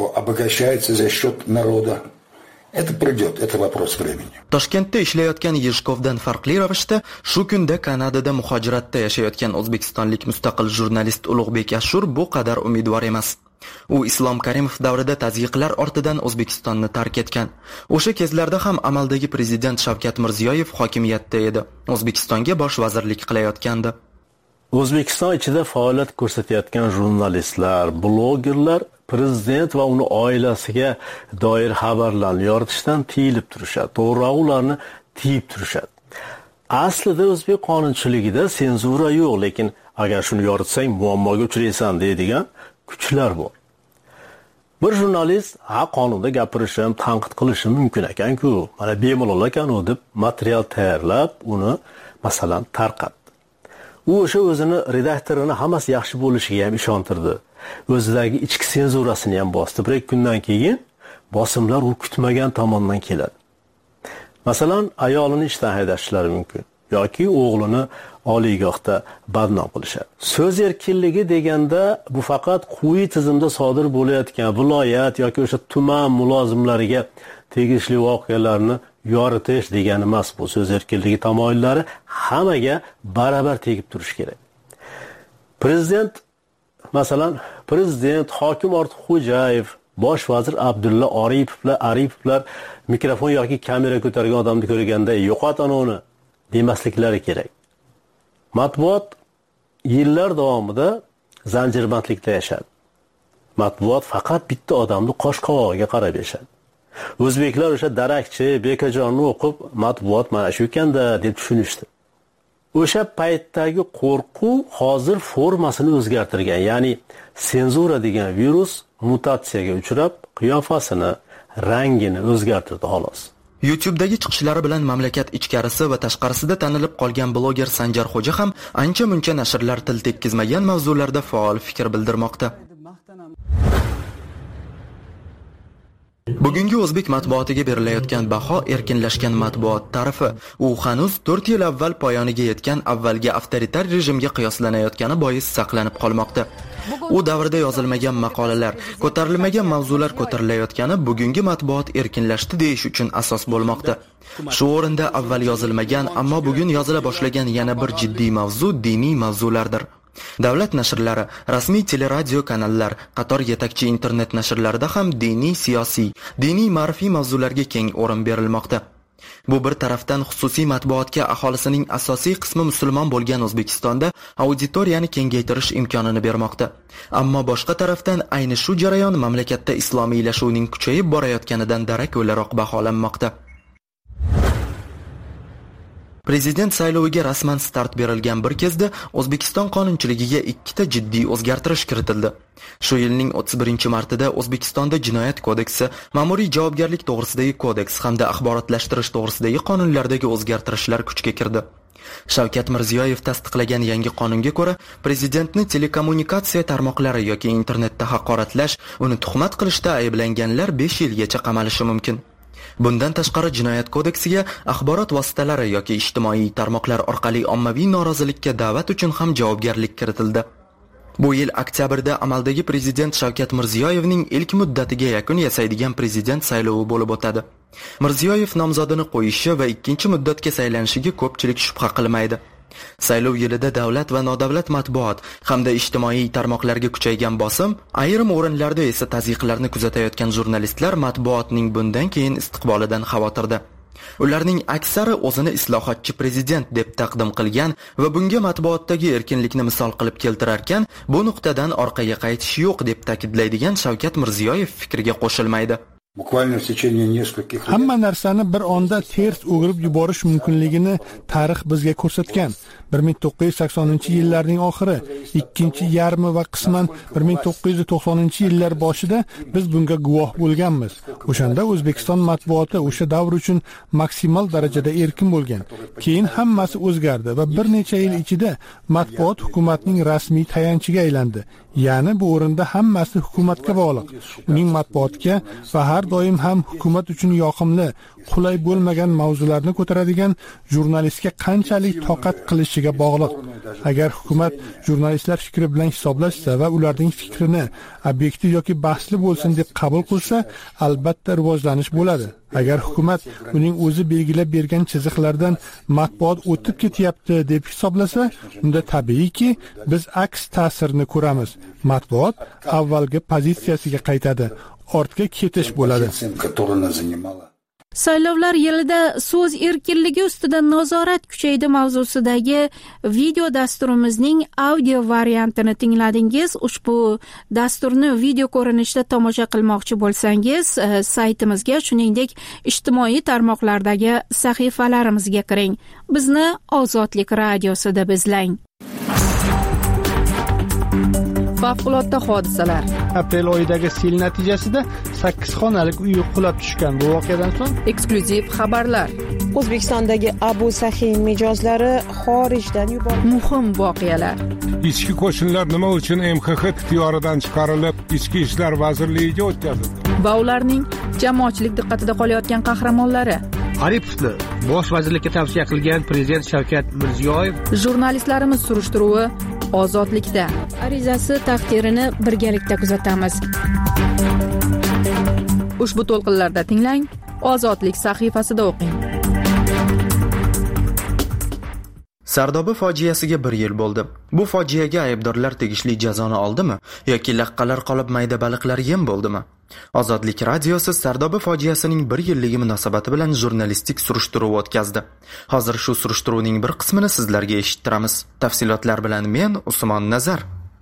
Toshkentda ishlayotgan Yeshkovdan farqli ravishda shu kunda Kanadada muhojiratda yashayotgan o'zbekistonlik mustaqil jurnalist Ulug'bek Ashur bu qadar umidvor emas. U Islom Karimov davrida tazyiqlar ortidan O'zbekistonni tark etgan. O'sha kezlarda ham amaldagi prezident Shavkat Mirziyoyev hokimiyatda edi. O'zbekistonga bosh vazirlik qilayotgandi. O'zbekiston ichida faoliyat ko'rsatayotgan jurnalistlar, blogerlar prezident va uni oilasiga doir xabarlarni yoritishdan tiyilib turishadi. To'g'ri, ularni tiyib turishadi. Aslida o'zbek qonunchiligida senzura yo'q, lekin agar shuni yoritsang muammoga uchraysan deydigan kuchlar bor. Bir jurnalist ha qonunda gapirishim, tanqid qilishim mumkin ekan-ku, mana bemalol ekan u deb material tayyorlab, uni masalan tarqatdi. U o'sha o'zini redaktorini hammasi yaxshi bo'lishiga ham ishontirdi. O'zidagi ichki senzurasini ham bosdi. Bir ikki kundan keyin bosimlar u kutmagan tomondan keladi. Masalan, ayolini ishdan haydashlari mumkin yoki o'g'lini oliygohda badnom qilishadi. So'z erkinligi deganda bu faqat quyi tizimda sodir bo'layotgan viloyat yoki o'sha tuman mulozimlariga tegishli voqealarni yoritish degani emas. Bu so'z erkinligi tamoyillari hammaga barabar tegib turishi kerak. Prezident masalan, prezident Hokim Ortiqxo'jayev, bosh vazir Abdulla Oripovlar, Aripovlar mikrofon yoki kamera ko'targan odamni ko'rganda yo'qot uni demasliklari kerak. Matbuot yillar davomida zanjirbandlikda yashadi. Matbuot faqat bitta odamni qosh-qovog'iga qarab yashadi. O'zbeklar o'sha darakchi, Bekajonni o'qib, matbuot mana shu ekanda deb tushunishdi. O'sha paytdagi qo'rquv hozir formasini o'zgartirgan, ya'ni senzura degan virus mutatsiyaga uchrab, qiyofasini, rangini o'zgartirdi xolos. YouTube'dagi chiqishlari bilan mamlakat ichkarisi va tashqarisida tanilib qolgan bloger Sanjar Xo'ja ham ancha-muncha nashrlar til tekkizmagan mavzularda faol fikr bildirmoqda. Bugungi o'zbek matbuotiga berilayotgan baho erkinlashgan matbuot tarifi. U hanuz to'rt yil avval poyoniga yetgan avvalgi avtoritar rejimga qiyoslanayotgani bois saqlanib qolmoqda. U davrda yozilmagan maqolalar, ko'tarilmagan mavzular ko'tarilayotgani bugungi matbuot erkinlashdi deyish uchun asos bo'lmoqda. Shu o'rinda avval yozilmagan, ammo bugun yozila boshlagan yana bir jiddiy mavzu diniy mavzulardir. Davlat nashrlari, rasmiy teleradio kanallar, qator yetakchi internet nashrlarida ham diniy, siyosiy, diniy ma'rifiy mavzularga keng o'rin berilmoqda. Bu bir tarafdan xususiy matbuotga aholisining asosiy qismi musulmon bo'lgan O'zbekistonda auditoriyani kengaytirish imkonini bermoqda. Ammo boshqa tarafdan ayni shu jarayon mamlakatda islomiylashuvning kuchayib borayotganidan darak o'laroq baholanmoqda. Prezident sayloviga rasman start berilgan bir kezda O'zbekiston qonunchiligiga ikkita jiddiy o'zgartirish kiritildi. Shu yilning o'ttiz birinchi martida O'zbekistonda Jinoyat kodeksi, ma'muriy javobgarlik to'g'risidagi kodeks hamda axborotlashtirish to'g'risidagi qonunlardagi o'zgartirishlar kuchga kirdi. Shavkat Mirziyoyev tasdiqlagan yangi qonunga ko'ra, prezidentni telekommunikatsiya tarmoqlari yoki internetda haqoratlash, uni tuhmat qilishda ayblanganlar besh yilgacha qamalishi mumkin. Bundan tashqari Jinoyat kodeksiga axborot vositalari yoki ijtimoiy tarmoqlar orqali ommaviy norozilikka da'vat uchun ham javobgarlik kiritildi. Bu yil oktyabrda amaldagi prezident Shavkat Mirziyoyevning ilk muddatiga yakun yasaydigan prezident saylovi bo'lib o'tadi. Mirziyoyev nomzodini qo'yishi va ikkinchi muddatga saylanishiga ko'pchilik shubha qilmaydi. Saylov yilida davlat va nodavlat matbuot hamda ijtimoiy tarmoqlarga kuchaygan bosim, ayrim o'rinlarda esa tazyiqlarni kuzatayotgan jurnalistlar matbuotning bundan keyin istiqbolidan xavotirda. Ularning aksari o'zini islohotchi prezident deb taqdim qilgan va bunga matbuotdagi erkinlikni misol qilib keltirarkan, bu nuqtadan orqaga qaytish yo'q deb ta'kidlaydigan Shavkat Mirziyoyev fikriga qo'shilmaydi. hamma narsani bir onda ters o'girib yuborish mumkinligini tarix bizga ko'rsatgan. bir ming to'qqiz yuz saksoninchi yillarning oxiri, ikkinchi yarmi va qisman bir ming to'qqiz yuz to'qsoninchi yillar boshida biz bunga guvoh bo'lganmiz. O'shanda O'zbekiston matbuoti o'sha davr uchun maksimal darajada erkin bo'lgan. Keyin hammasi o'zgardi va bir necha yil ichida matbuot hukumatning rasmiy tayanchiga aylandi. Ya'ni bu o'rinda hammasi hukumatga bog'liq. Uning matbuotga va har doim ham hukumat uchun yoqimli, qulay bo'lmagan mavzularni ko'taradigan jurnalistga qanchalik toqat qilishiga bog'liq. Agar hukumat jurnalistlar fikri bilan hisoblashsa va ularning fikrini obyektiv yoki bahsli bo'lsin deb qabul qilsa, albatta rivojlanish bo'ladi. Agar hukumat uning o'zi belgilab bergan chiziqlardan matbuot o'tib ketyapti deb hisoblasa, unda tabiiyki biz aks ta'sirni ko'ramiz. Matbuot avvalgi pozitsiyasiga qaytadi, ortga ketish bo'ladi. Saylovlar yilida so'z erkinligi ustidan nazorat kuchaydi mavzusidagi video dasturimizning audio variantini tingladingiz. Ushbu dasturni video ko'rinishda tomosha qilmoqchi bo'lsangiz, saytimizga, shuningdek ijtimoiy tarmoqlardagi sahifalarimizga kiring. Bizni Ozodlik radiosida izlang. Favqulodda hodisalar. Aprel oyidagi sel natijasida sakkiz xonalik uy qulab tushgan. Bu voqeadan so'ng eksklyuziv xabarlar. O'zbekistondagi Abu Sahin mijozlari xorijdan yuborildi. Muhim voqealar. Ichki qo'shinlar nima uchun M X X ixtiyoridan chiqarilib, Ichki ishlar vazirligiga o'tkazildi? Va ularning jamoatchilik diqqatida qolayotgan qahramonlari. Aripovni bosh vazirlikka tavsiya qilgan prezident Shavkat Mirziyoyev. Jurnalistlarimiz surishtiruvi Ozodlikda. Arizasi taqdirini birgalikda kuzatamiz. Ushbu to'lqinlarda tinglang, Ozodlik sahifasida o'qing. Sardoba fojiasiga bir yil bo'ldi. Bu fojiaga aybdorlar tegishli jazoni oldimi yoki laqqalar qolib mayda baliqlar yem bo'ldimi? Ozodlik radiosi Sardoba fojiasining bir yilligi munosabati bilan jurnalistik surishtiruv o'tkazdi. Hozir shu surishtiruvning bir qismini sizlarga eshittiramiz. Tafsilotlar bilan men Usmon Nazar.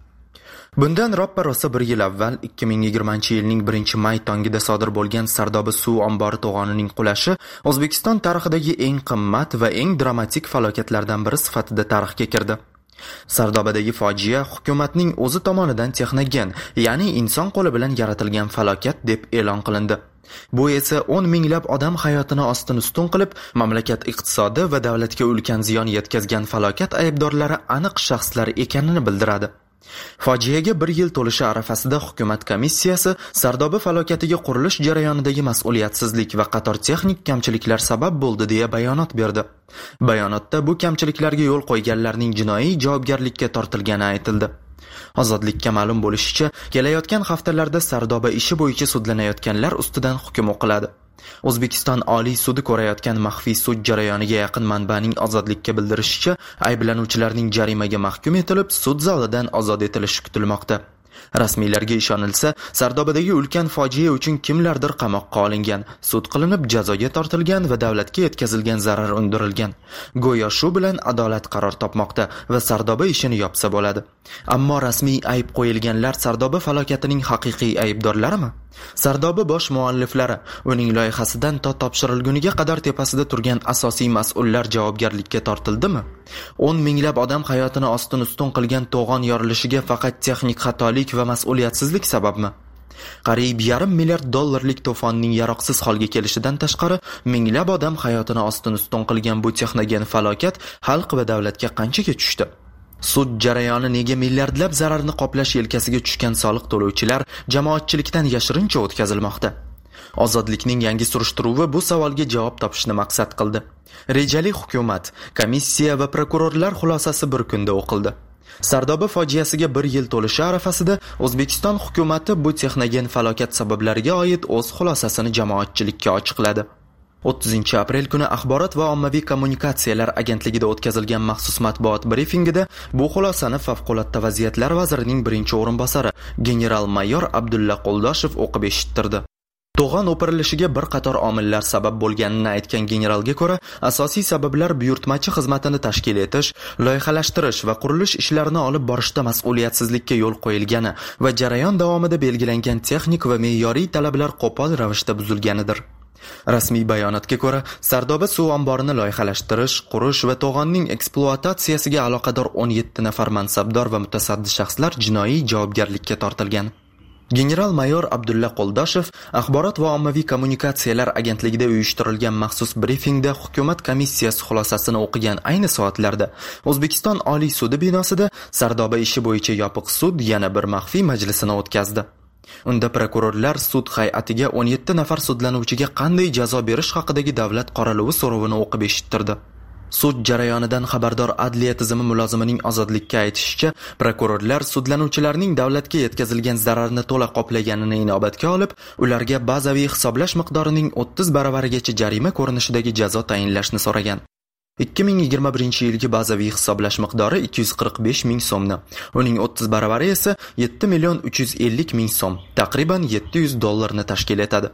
Bundan roppa-rosa bir yil avval ikki ming yigirmanchi yilning birinchi may tongida sodir bo'lgan Sardoba suv ombori to'g'onining qulashi O'zbekiston tarixidagi eng qimmat va eng dramatik falokatlardan biri sifatida tarixga kirdi. Sardobadagi fojia hukumatning o'zi tomonidan texnogen, ya'ni inson qo'li bilan yaratilgan falokat deb e'lon qilindi. Bu esa o'n minglab odam hayotini ostin ustun qilib, mamlakat iqtisodi va davlatga ulkan ziyon yetkazgan falokat aybdorlari aniq shaxslar ekanini bildiradi. Fojiaga bir yil to'lishi arafasida hukumat komissiyasi Sardoba falokatiga qurilish jarayonidagi mas'uliyatsizlik va qator texnik kamchiliklar sabab bo'ldi deya bayonot berdi. Bayonotda bu kamchiliklarga yo'l qo'yganlarning jinoiy javobgarlikka tortilgani aytildi. Ozodlikka ma'lum bo'lishicha, kelayotgan haftalarda Sardoba ishi bo'yicha sudlanayotganlar ustidan hukm o'qiladi. O'zbekiston Oliy sudi ko'rayotgan maxfiy sud jarayoniga yaqin manbaning Ozodlikka bildirishicha, ayblanuvchilarning jarimaga mahkum etilib, sud zalidan ozod etilishi kutilmoqda. Rasmiylarga ishonilsa, Sardobadagi ulkan fojia uchun kimlardir qamoqqa olingan, sud qilinib jazoga tortilgan va davlatga yetkazilgan zarar undirilgan. Go'yo shu bilan adolat qaror topmoqda va Sardoba ishini yopsa bo'ladi. Ammo rasmiy ayb qo'yilganlar Sardoba falokatining haqiqiy aybdorlarimi? Sardoba bosh mualliflari, uning loyihasidan to topshirilguniga qadar tepasida turgan asosiy mas'ullar javobgarlikka tortildimi? o'n minglab odam hayotini ostin ustun qilgan to'g'on yorilishiga faqat texnik xatolik va mas'uliyatsizlik sababmi? Qariyb yarim milliard dollarlik to'fonning yaroqsiz holga kelishidan tashqari, minglab odam hayotini ostin ustun qilgan bu texnogen falokat xalq va davlatga qanchaga tushdi? Sud jarayoni nega milliardlab zararni qoplash yelkasiga tushgan soliq to'lovchilar jamoatchilikdan yashirincha o'tkazilmoqda? Ozodlikning yangi surishtiruvi bu savolga javob topishni maqsad qildi. Rejali hukumat, komissiya va prokurorlar xulosasi bir kunda o'qildi. Sardoba fojiasiga bir yil to'lishi arafasida O'zbekiston hukumatı bu texnogen falokat sabablariga oid o'z xulosasini jamoatchilikka ochiqladi. o'ttizinchi aprel kuni Axborot va ommaviy kommunikatsiyalar agentligida o'tkazilgan maxsus matbuot brifingida bu xulosani favqulodda vaziyatlar vazirining birinchi o'rinbosari general-mayor Abdulla Qo'ldoshev o'qib eshittirdi. To'g'on o'pirilishiga bir qator omillar sabab bo'lganini aytgan generalga ko'ra, asosiy sabablar buyurtmachi xizmatini tashkil etish, loyihalashtirish va qurilish ishlarini olib borishda mas'uliyatsizlikka yo'l qo'yilgani va jarayon davomida belgilangan texnik va me'yoriy talablar qo'pol ravishda buzilganidir. Rasmiy bayonotga ko'ra, Sardoba suv omborini loyihalashtirish, qurish va to'g'onning ekspluatatsiyasiga aloqador o'n yetti nafar mansabdor va mutasaddi shaxslar jinoiy javobgarlikka tortilgan. General-mayor Abdulla Qo'ldoshev Axborot va ommaviy kommunikatsiyalar agentligida uyushtirilgan maxsus brifingda hukumat komissiyasi xulosasini o'qigan ayni soatlarda O'zbekiston Oliy sudi binosida Sardoba ishi bo'yicha yopiq sud yana bir maxfiy majlisini o'tkazdi. Unda prokurorlar sud hay'atiga o'n yetti nafar sudlanuvchiga qanday jazo berish haqidagi davlat qoraluvi so'rovini o'qib eshittirdi. Sud jarayonidan xabardor adliya tizimi mulozimining ozodlikka aytishicha, prokurorlar sudlanuvchilarning davlatga yetkazilgan zararni to'la qoplaganini inobatga olib, ularga bazaviy hisoblash miqdorining o'ttiz baravarigacha jarima ko'rinishidagi jazo tayinlashni so'ragan. ikki ming yigirma birinchi yilgi bazaviy hisoblash miqdori ikki yuz qirq besh ming so'mni, uning o'ttiz baravari esa yetti million uch yuz ellik ming so'm, taqriban yetti yuz dollarni tashkil etadi.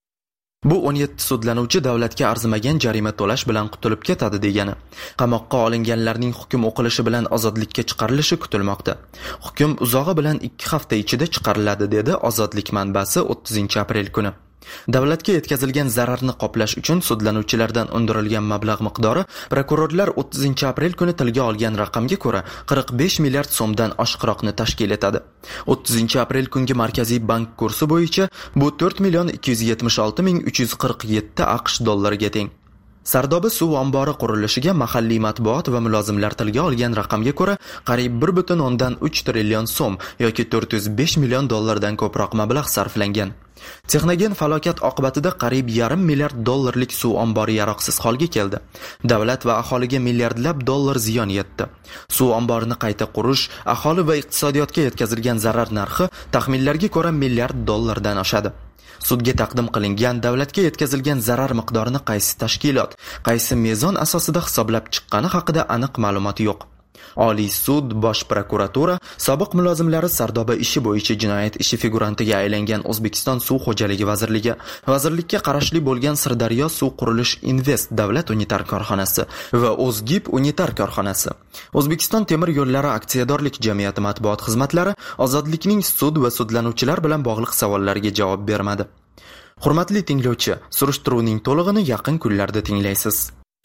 Bu o'n yetti sudlanuvchi davlatga arzimagan jarima to'lash bilan qutulib ketadi degani. Qamoqqa olinganlarning hukm o'qilishi bilan ozodlikka chiqarilishi kutilmoqda. Hukm uzog'i bilan ikki hafta ichida chiqariladi, dedi Ozodlik manbasi o'ttizinchi aprel kuni. Davlatga yetkazilgan zararni qoplash uchun sudlanuvchilardan undirilgan mablag' miqdori prokurorlar o'ttizinchi aprel kuni tilga olgan raqamga ko'ra qirq besh milliard so'mdan oshiqroqni tashkil etadi. o'ttizinchi aprel kungi Markaziy bank kursi bo'yicha bu to'rt million ikki yuz yetmish olti ming uch yuz qirq yetti AQSh dollariga teng. Sardoba suv ombori qurilishiga mahalliy matbuot va mulozimlar tilga olgan raqamga ko'ra qariyb bir butun o'ndan uch trillion so'm yoki to'rt yuz besh million dollardan ko'proq mablag' sarflangan. Texnogen falokat oqibatida qariyb yarim milliard dollarlik suv ombori yaroqsiz holga keldi. Davlat va aholiga milliardlab dollar ziyon yetdi. Suv omborini qayta qurish, aholi va iqtisodiyotga yetkazilgan zarar narxi taxminlarga ko'ra milliard dollardan oshadi. Sudga taqdim qilingan davlatga yetkazilgan zarar miqdorini qaysi tashkilot, qaysi mezon asosida hisoblab chiqqani haqida aniq ma'lumot yo'q. Oliy sud, Bosh prokuratura, sobiq mulozimlari Sardoba ishi bo'yicha jinoyat ishi figurantiga aylangan O'zbekiston Suv xo'jaligi vazirligi, vazirlikka qarashli bo'lgan Sirdaryo suv qurilish Invest davlat unitar korxonasi va O'zgib unitar korxonasi, O'zbekiston temir yo'llari aksiyadorlik jamiyati matbuot xizmatlari ozodlikning sud va sudlanuvchilar bilan bog'liq savollarga javob bermadi. Hurmatli tinglovchi, surishtiruvning to'lig'ini yaqin kunlarda tinglaysiz.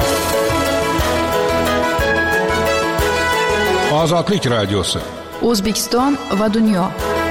Ozodlik radiosi. O'zbekiston va dunyo.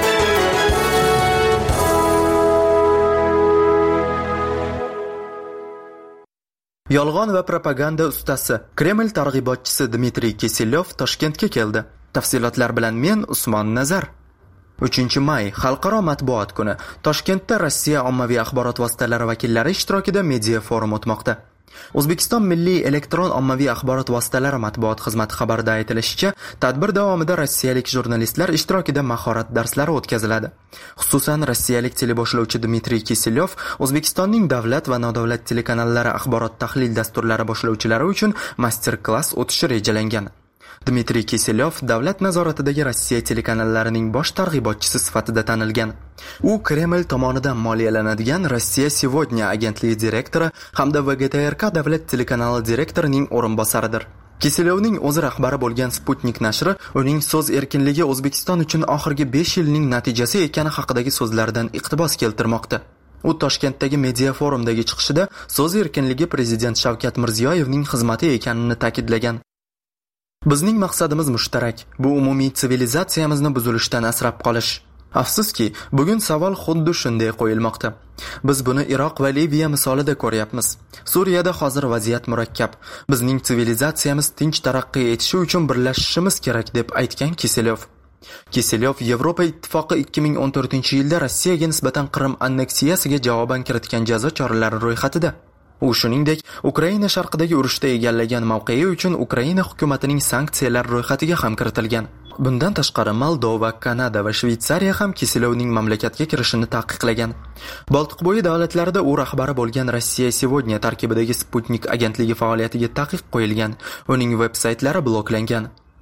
Yolg'on va propaganda ustasi, Kreml targ'ibotchisi Dmitriy Kiselyov Toshkentga keldi. Tafsilotlar bilan men Usmon Nazar. uchinchi may Xalqaro matbuot kuni. Toshkentda Rossiya ommaviy axborot vositalari vakillari ishtirokida media forum o'tmoqda. O'zbekiston Milliy elektron ommaviy axborot vositalari matbuot xizmati xabarida aytilishicha, tadbir davomida rossiyalik jurnalistlar ishtirokida mahorat darslari o'tkaziladi. Xususan, rossiyalik teleboshlovchi Dmitriy Kiselyov O'zbekistonning davlat va nodavlat telekanallari axborot tahlil dasturlari boshlovchilari uchun master-klass o'tishi rejalangan. Dmitriy Kiselyov davlat nazoratidagi Rossiya telekanallarining bosh targ'ibotchisi sifatida tanilgan. U Kreml tomonidan moliyalanadigan Rossiya Сегодня agentligi direktori hamda V G T R K davlat telekanali direktorining o'rinbosaridir. Kiselyovning o'zi rahbari bo'lgan Sputnik nashri uning so'z erkinligi O'zbekiston uchun oxirgi besh yilning natijasi ekani haqidagi so'zlaridan iqtibos keltirmoqda. U Toshkentdagi media forumdagi chiqishida so'z erkinligi prezident Shavkat Mirziyoyevning xizmati ekanini ta'kidlagan. Bizning maqsadimiz mushtarak. Bu umumiy sivilizatsiyamizni buzilishdan asrab qolish. Afsuski, bugun savol xuddi shunday qo'yilmoqda. Biz buni Iroq va Liviya misolida ko'ryapmiz. Suriyada hozir vaziyat murakkab. Bizning sivilizatsiyamiz tinch taraqqiy etishi uchun birlashishimiz kerak deb aytgan Kiselyov. Kiselyov Yevropa ittifoqi ikki ming o'n to'rtinchi yilda Rossiyaga nisbatan Qrim anneksiyasiga javoban kiritgan jazo choralari ro'yxatida. U shuningdek, Ukraina sharqidagi urushda egallagan mavqei uchun Ukraina hukumatining sanksiyalar ro'yxatiga ham kiritilgan. Bundan tashqari Moldova, Kanada va Shveysariya ham Kiselyovning mamlakatga kirishini taqiqlagan. Boltiqbo'yi davlatlarida u rahbari bo'lgan Rossiya Сегодня tarkibidagi Sputnik agentligi faoliyatiga taqiq qo'yilgan. Uning veb-saytlari bloklangan.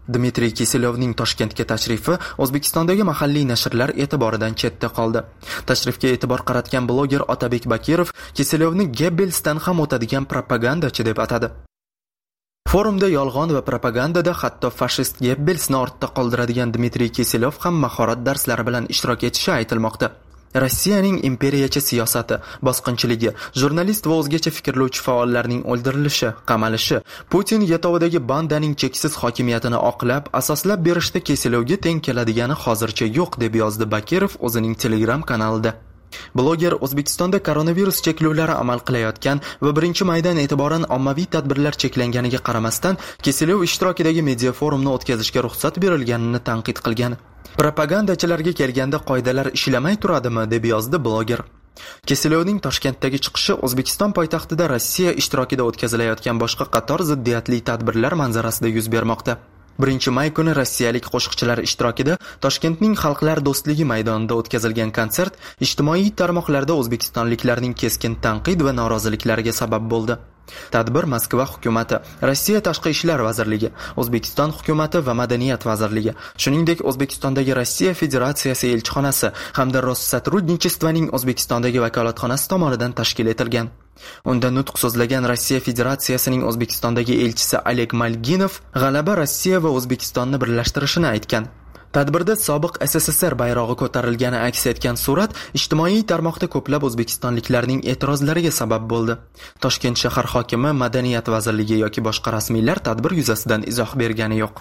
Dmitriy Kiselyovning Toshkentga tashrifi O'zbekistondagi mahalliy nashrlar e'tiboridan chetda qoldi. Tashrifga e'tibor qaratgan bloger Otabek Bakirov Kiselyovni Gebbelsdan ham o'tadigan propagandachi deb atadi. Forumda yolg'on va propagandada hatto fashist Gebbelsni ortda qoldiradigan Dmitriy Kiselyov ham mahorat darslari bilan ishtirok etishi aytilmoqda. Rossiyaning imperiyachi siyosati, bosqinchiligi, jurnalist va o'zgacha fikrlovchi faollarning o'ldirilishi, qamalishi, Putin yetovidagi bandaning cheksiz hokimiyatini oqlab, asoslab berishda Kiselyovga teng keladigani hozircha yo'q, deb yozdi Bakirov o'zining Telegram kanalida. Bloger O'zbekistonda koronavirus cheklovlari amal qilayotgan va birinchi maydan e'tiboran ommaviy tadbirlar cheklanganiga qaramasdan Kiselyov ishtirokidagi media forumni o'tkazishga ruxsat berilganini tanqid qilgan. Propagandachilarga kelganda qoidalar ishlamay turadimi, deb yozdi bloger. Kiselyovning Toshkentdagi chiqishi O'zbekiston poytaxtida Rossiya ishtirokida o'tkazilayotgan boshqa qator ziddiyatli tadbirlar manzarasida yuz bermoqda. birinchi may kuni rossiyalik qo'shiqchilar ishtirokida Toshkentning Xalqlar do'stligi maydonida o'tkazilgan konsert ijtimoiy tarmoqlarda o'zbekistonliklarning keskin tanqid va noroziliklariga sabab bo'ldi. Tadbir Moskva hukumati, Rossiya Tashqi ishlar vazirligi, O'zbekiston hukumati va Madaniyat vazirligi, shuningdek O'zbekistondagi Rossiya Federatsiyasi elchixonasi hamda Rossотрудничествоning O'zbekistondagi vakolatxonasi tomonidan tashkil etilgan. Unda nutq so'zlagan Rossiya Federatsiyasining O'zbekistondagi elchisi Oleg Malginov g'alaba Rossiya va O'zbekistonni birlashtirishini aytgan. Tadbirda sobiq S S S R bayrog'i ko'tarilgani aks etgan surat ijtimoiy tarmoqda ko'plab o'zbekistonliklarning e'tirozlariga sabab bo'ldi. Toshkent shahar hokimi, Madaniyat vazirligi yoki boshqa rasmiylar tadbir yuzasidan izoh bergani yo'q.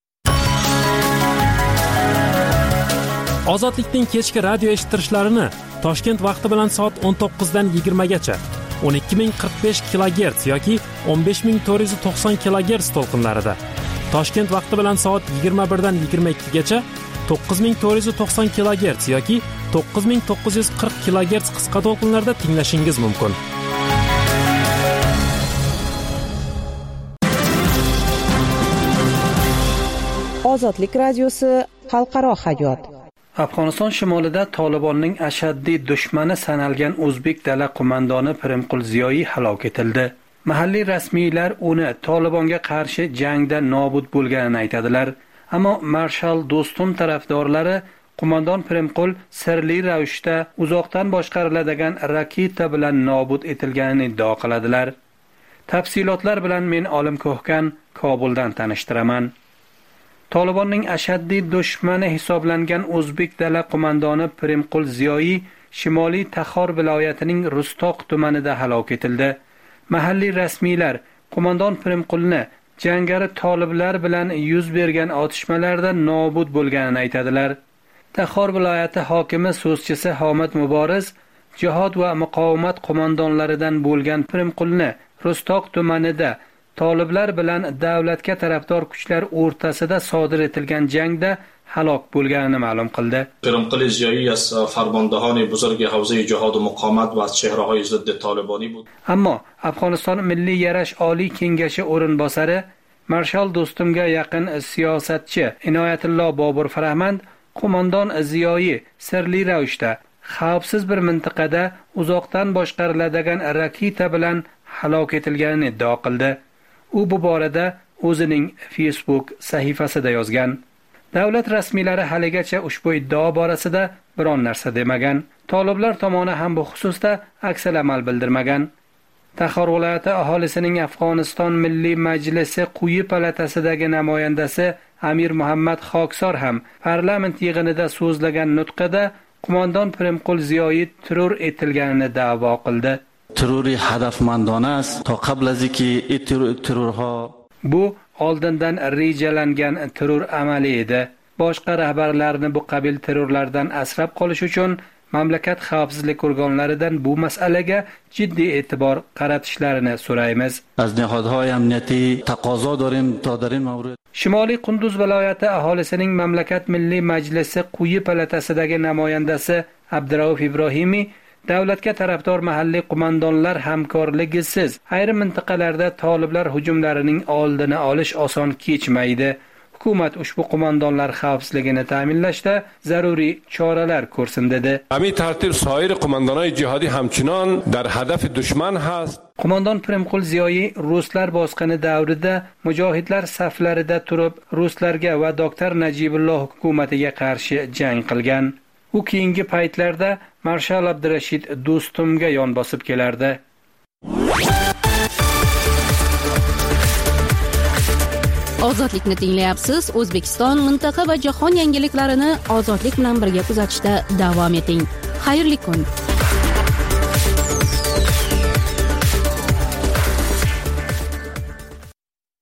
Ozodlikning kechki radio eshittirishlarini Toshkent vaqti bilan soat o'n to'qqizdan yigirmagacha o'n ikki ming qirq besh kilogerts yoki o'n besh ming to'rt yuz to'qson kilogerts to'lqinlarida, Toshkent vaqti bilan soat yigirma birdan yigirma ikkigacha to'qqiz ming to'rt yuz to'qson kilogerts yoki to'qqiz ming to'qqiz yuz qirq kilogerts qisqa to'lqinlarda tinglashingiz mumkin. Ozodlik radiosi xalqaro hayot. Afg'oniston shimolida Tolibonning ashaddiy dushmani sanalgan o'zbek dala qo'mondoni Pirimqul Ziyoyi halok etildi. Mahalliy rasmiylar uni Tolibonga qarshi jangda nobud bo'lganini aytadilar, ammo marshal Do'stum tarafdorlari qo'mondon Pirimqul sirli ravishda uzoqdan boshqariladigan raketa bilan nobud etilganini iddao qiladilar. Tafsilotlar bilan men Olim Ko'hkan Kobuldan tanishtiraman. Tolibonning ashaddiy dushmani hisoblangan o'zbek dala qo'mondoni Pirimqul Ziyoyi Shimoliy Taxor viloyatining Rustoq tumanida halok etildi. Mahalliy rasmiylar qo'mondon Pirimqulni jangari toliblar bilan yuz bergan otishmalarda nobud bo'lganini aytadilar. Taxor viloyati hokimi so'zchisi Homid Muboriz jihod va muqovamat qo'mondonlaridan bo'lgan Pirimqulni Rustoq tumanida toliblar bilan davlatga tarafdor kuchlar o'rtasida sodir etilgan jangda halok bo'lganini ma'lum qildi. Pirimqul Ziyoyi از فرماندهان بزرگ حوزه جهاد و مقاومت و از چهره‌های ضد طالبانی بود. Ammo Afg'oniston Milliy yarash oliy kengashi o'rinbosari marshal Do'stumga yaqin siyosatchi Inoyatullo Bobur Farahmand qo'mondon Ziyoyi sirli ravishda xavfsiz bir mintaqada uzoqdan boshqariladigan raketa bilan halok etilganini iddao qildi. U bu borada o'zining Facebook sahifasida yozgan. Davlat rasmiylari haligacha ushbu iddao borasida biron narsa demagan. Toliblar tomoni ham bu xususda aksal amal bildirmagan. Taxor viloyati aholisining Afg'oniston Milliy Majlisi quyi palatasidagi namoyandasi Amir Muhammad Xoksor ham parlament yig'inida so'zlagan nutqida qo'mondon Pirimqul Ziyoyi terror etilganini da'vo qildi. Terrori hadafmandona است تا قبل از اینکه این ترورها bu oldindan rejalangan terror amali edi. Boshqa rahbarlarni bu qabil terrorlardan asrab qolish uchun mamlakat xavfsizlik organlaridan bu masalaga jiddiy e'tibor qaratishlarini so'raymiz. از نهادهای امنیتی تقاضا داریم تا در این مورد Shimoliy Qunduz viloyati aholisining mamlakat Milliy Majlisi quyi palatasidagi namoyandasi Abdurauf Ibrohimiy davlatga tarafdor mahalliy qo'mondonlar hamkorligisiz ayrim mintaqalarda toliblar hujumlarining oldini olish oson kechmaydi. Hukumat ushbu qo'mondonlar xavfsizligini ta'minlashda zaruriy choralar ko'rsin dedi. Hamid tartib soir qo'mondonlar jihodi hamchinon dar hadaf dushman hast. Qo'mondon Pirimqul Ziyoyi ruslar bosqini davrida mujohidlar saflarida turib, ruslarga va doktor Najibulloh hukumatiga qarshi jang qilgan. U keyingi paytlarda Marshal Abdurashid Do'stumga yon bosib kelardi. Ozodlikni tinglayapsiz. O'zbekiston, mintaqa va jahon yangiliklarini ozodlik bilan birga kuzatishda davom eting. Xayrli kun.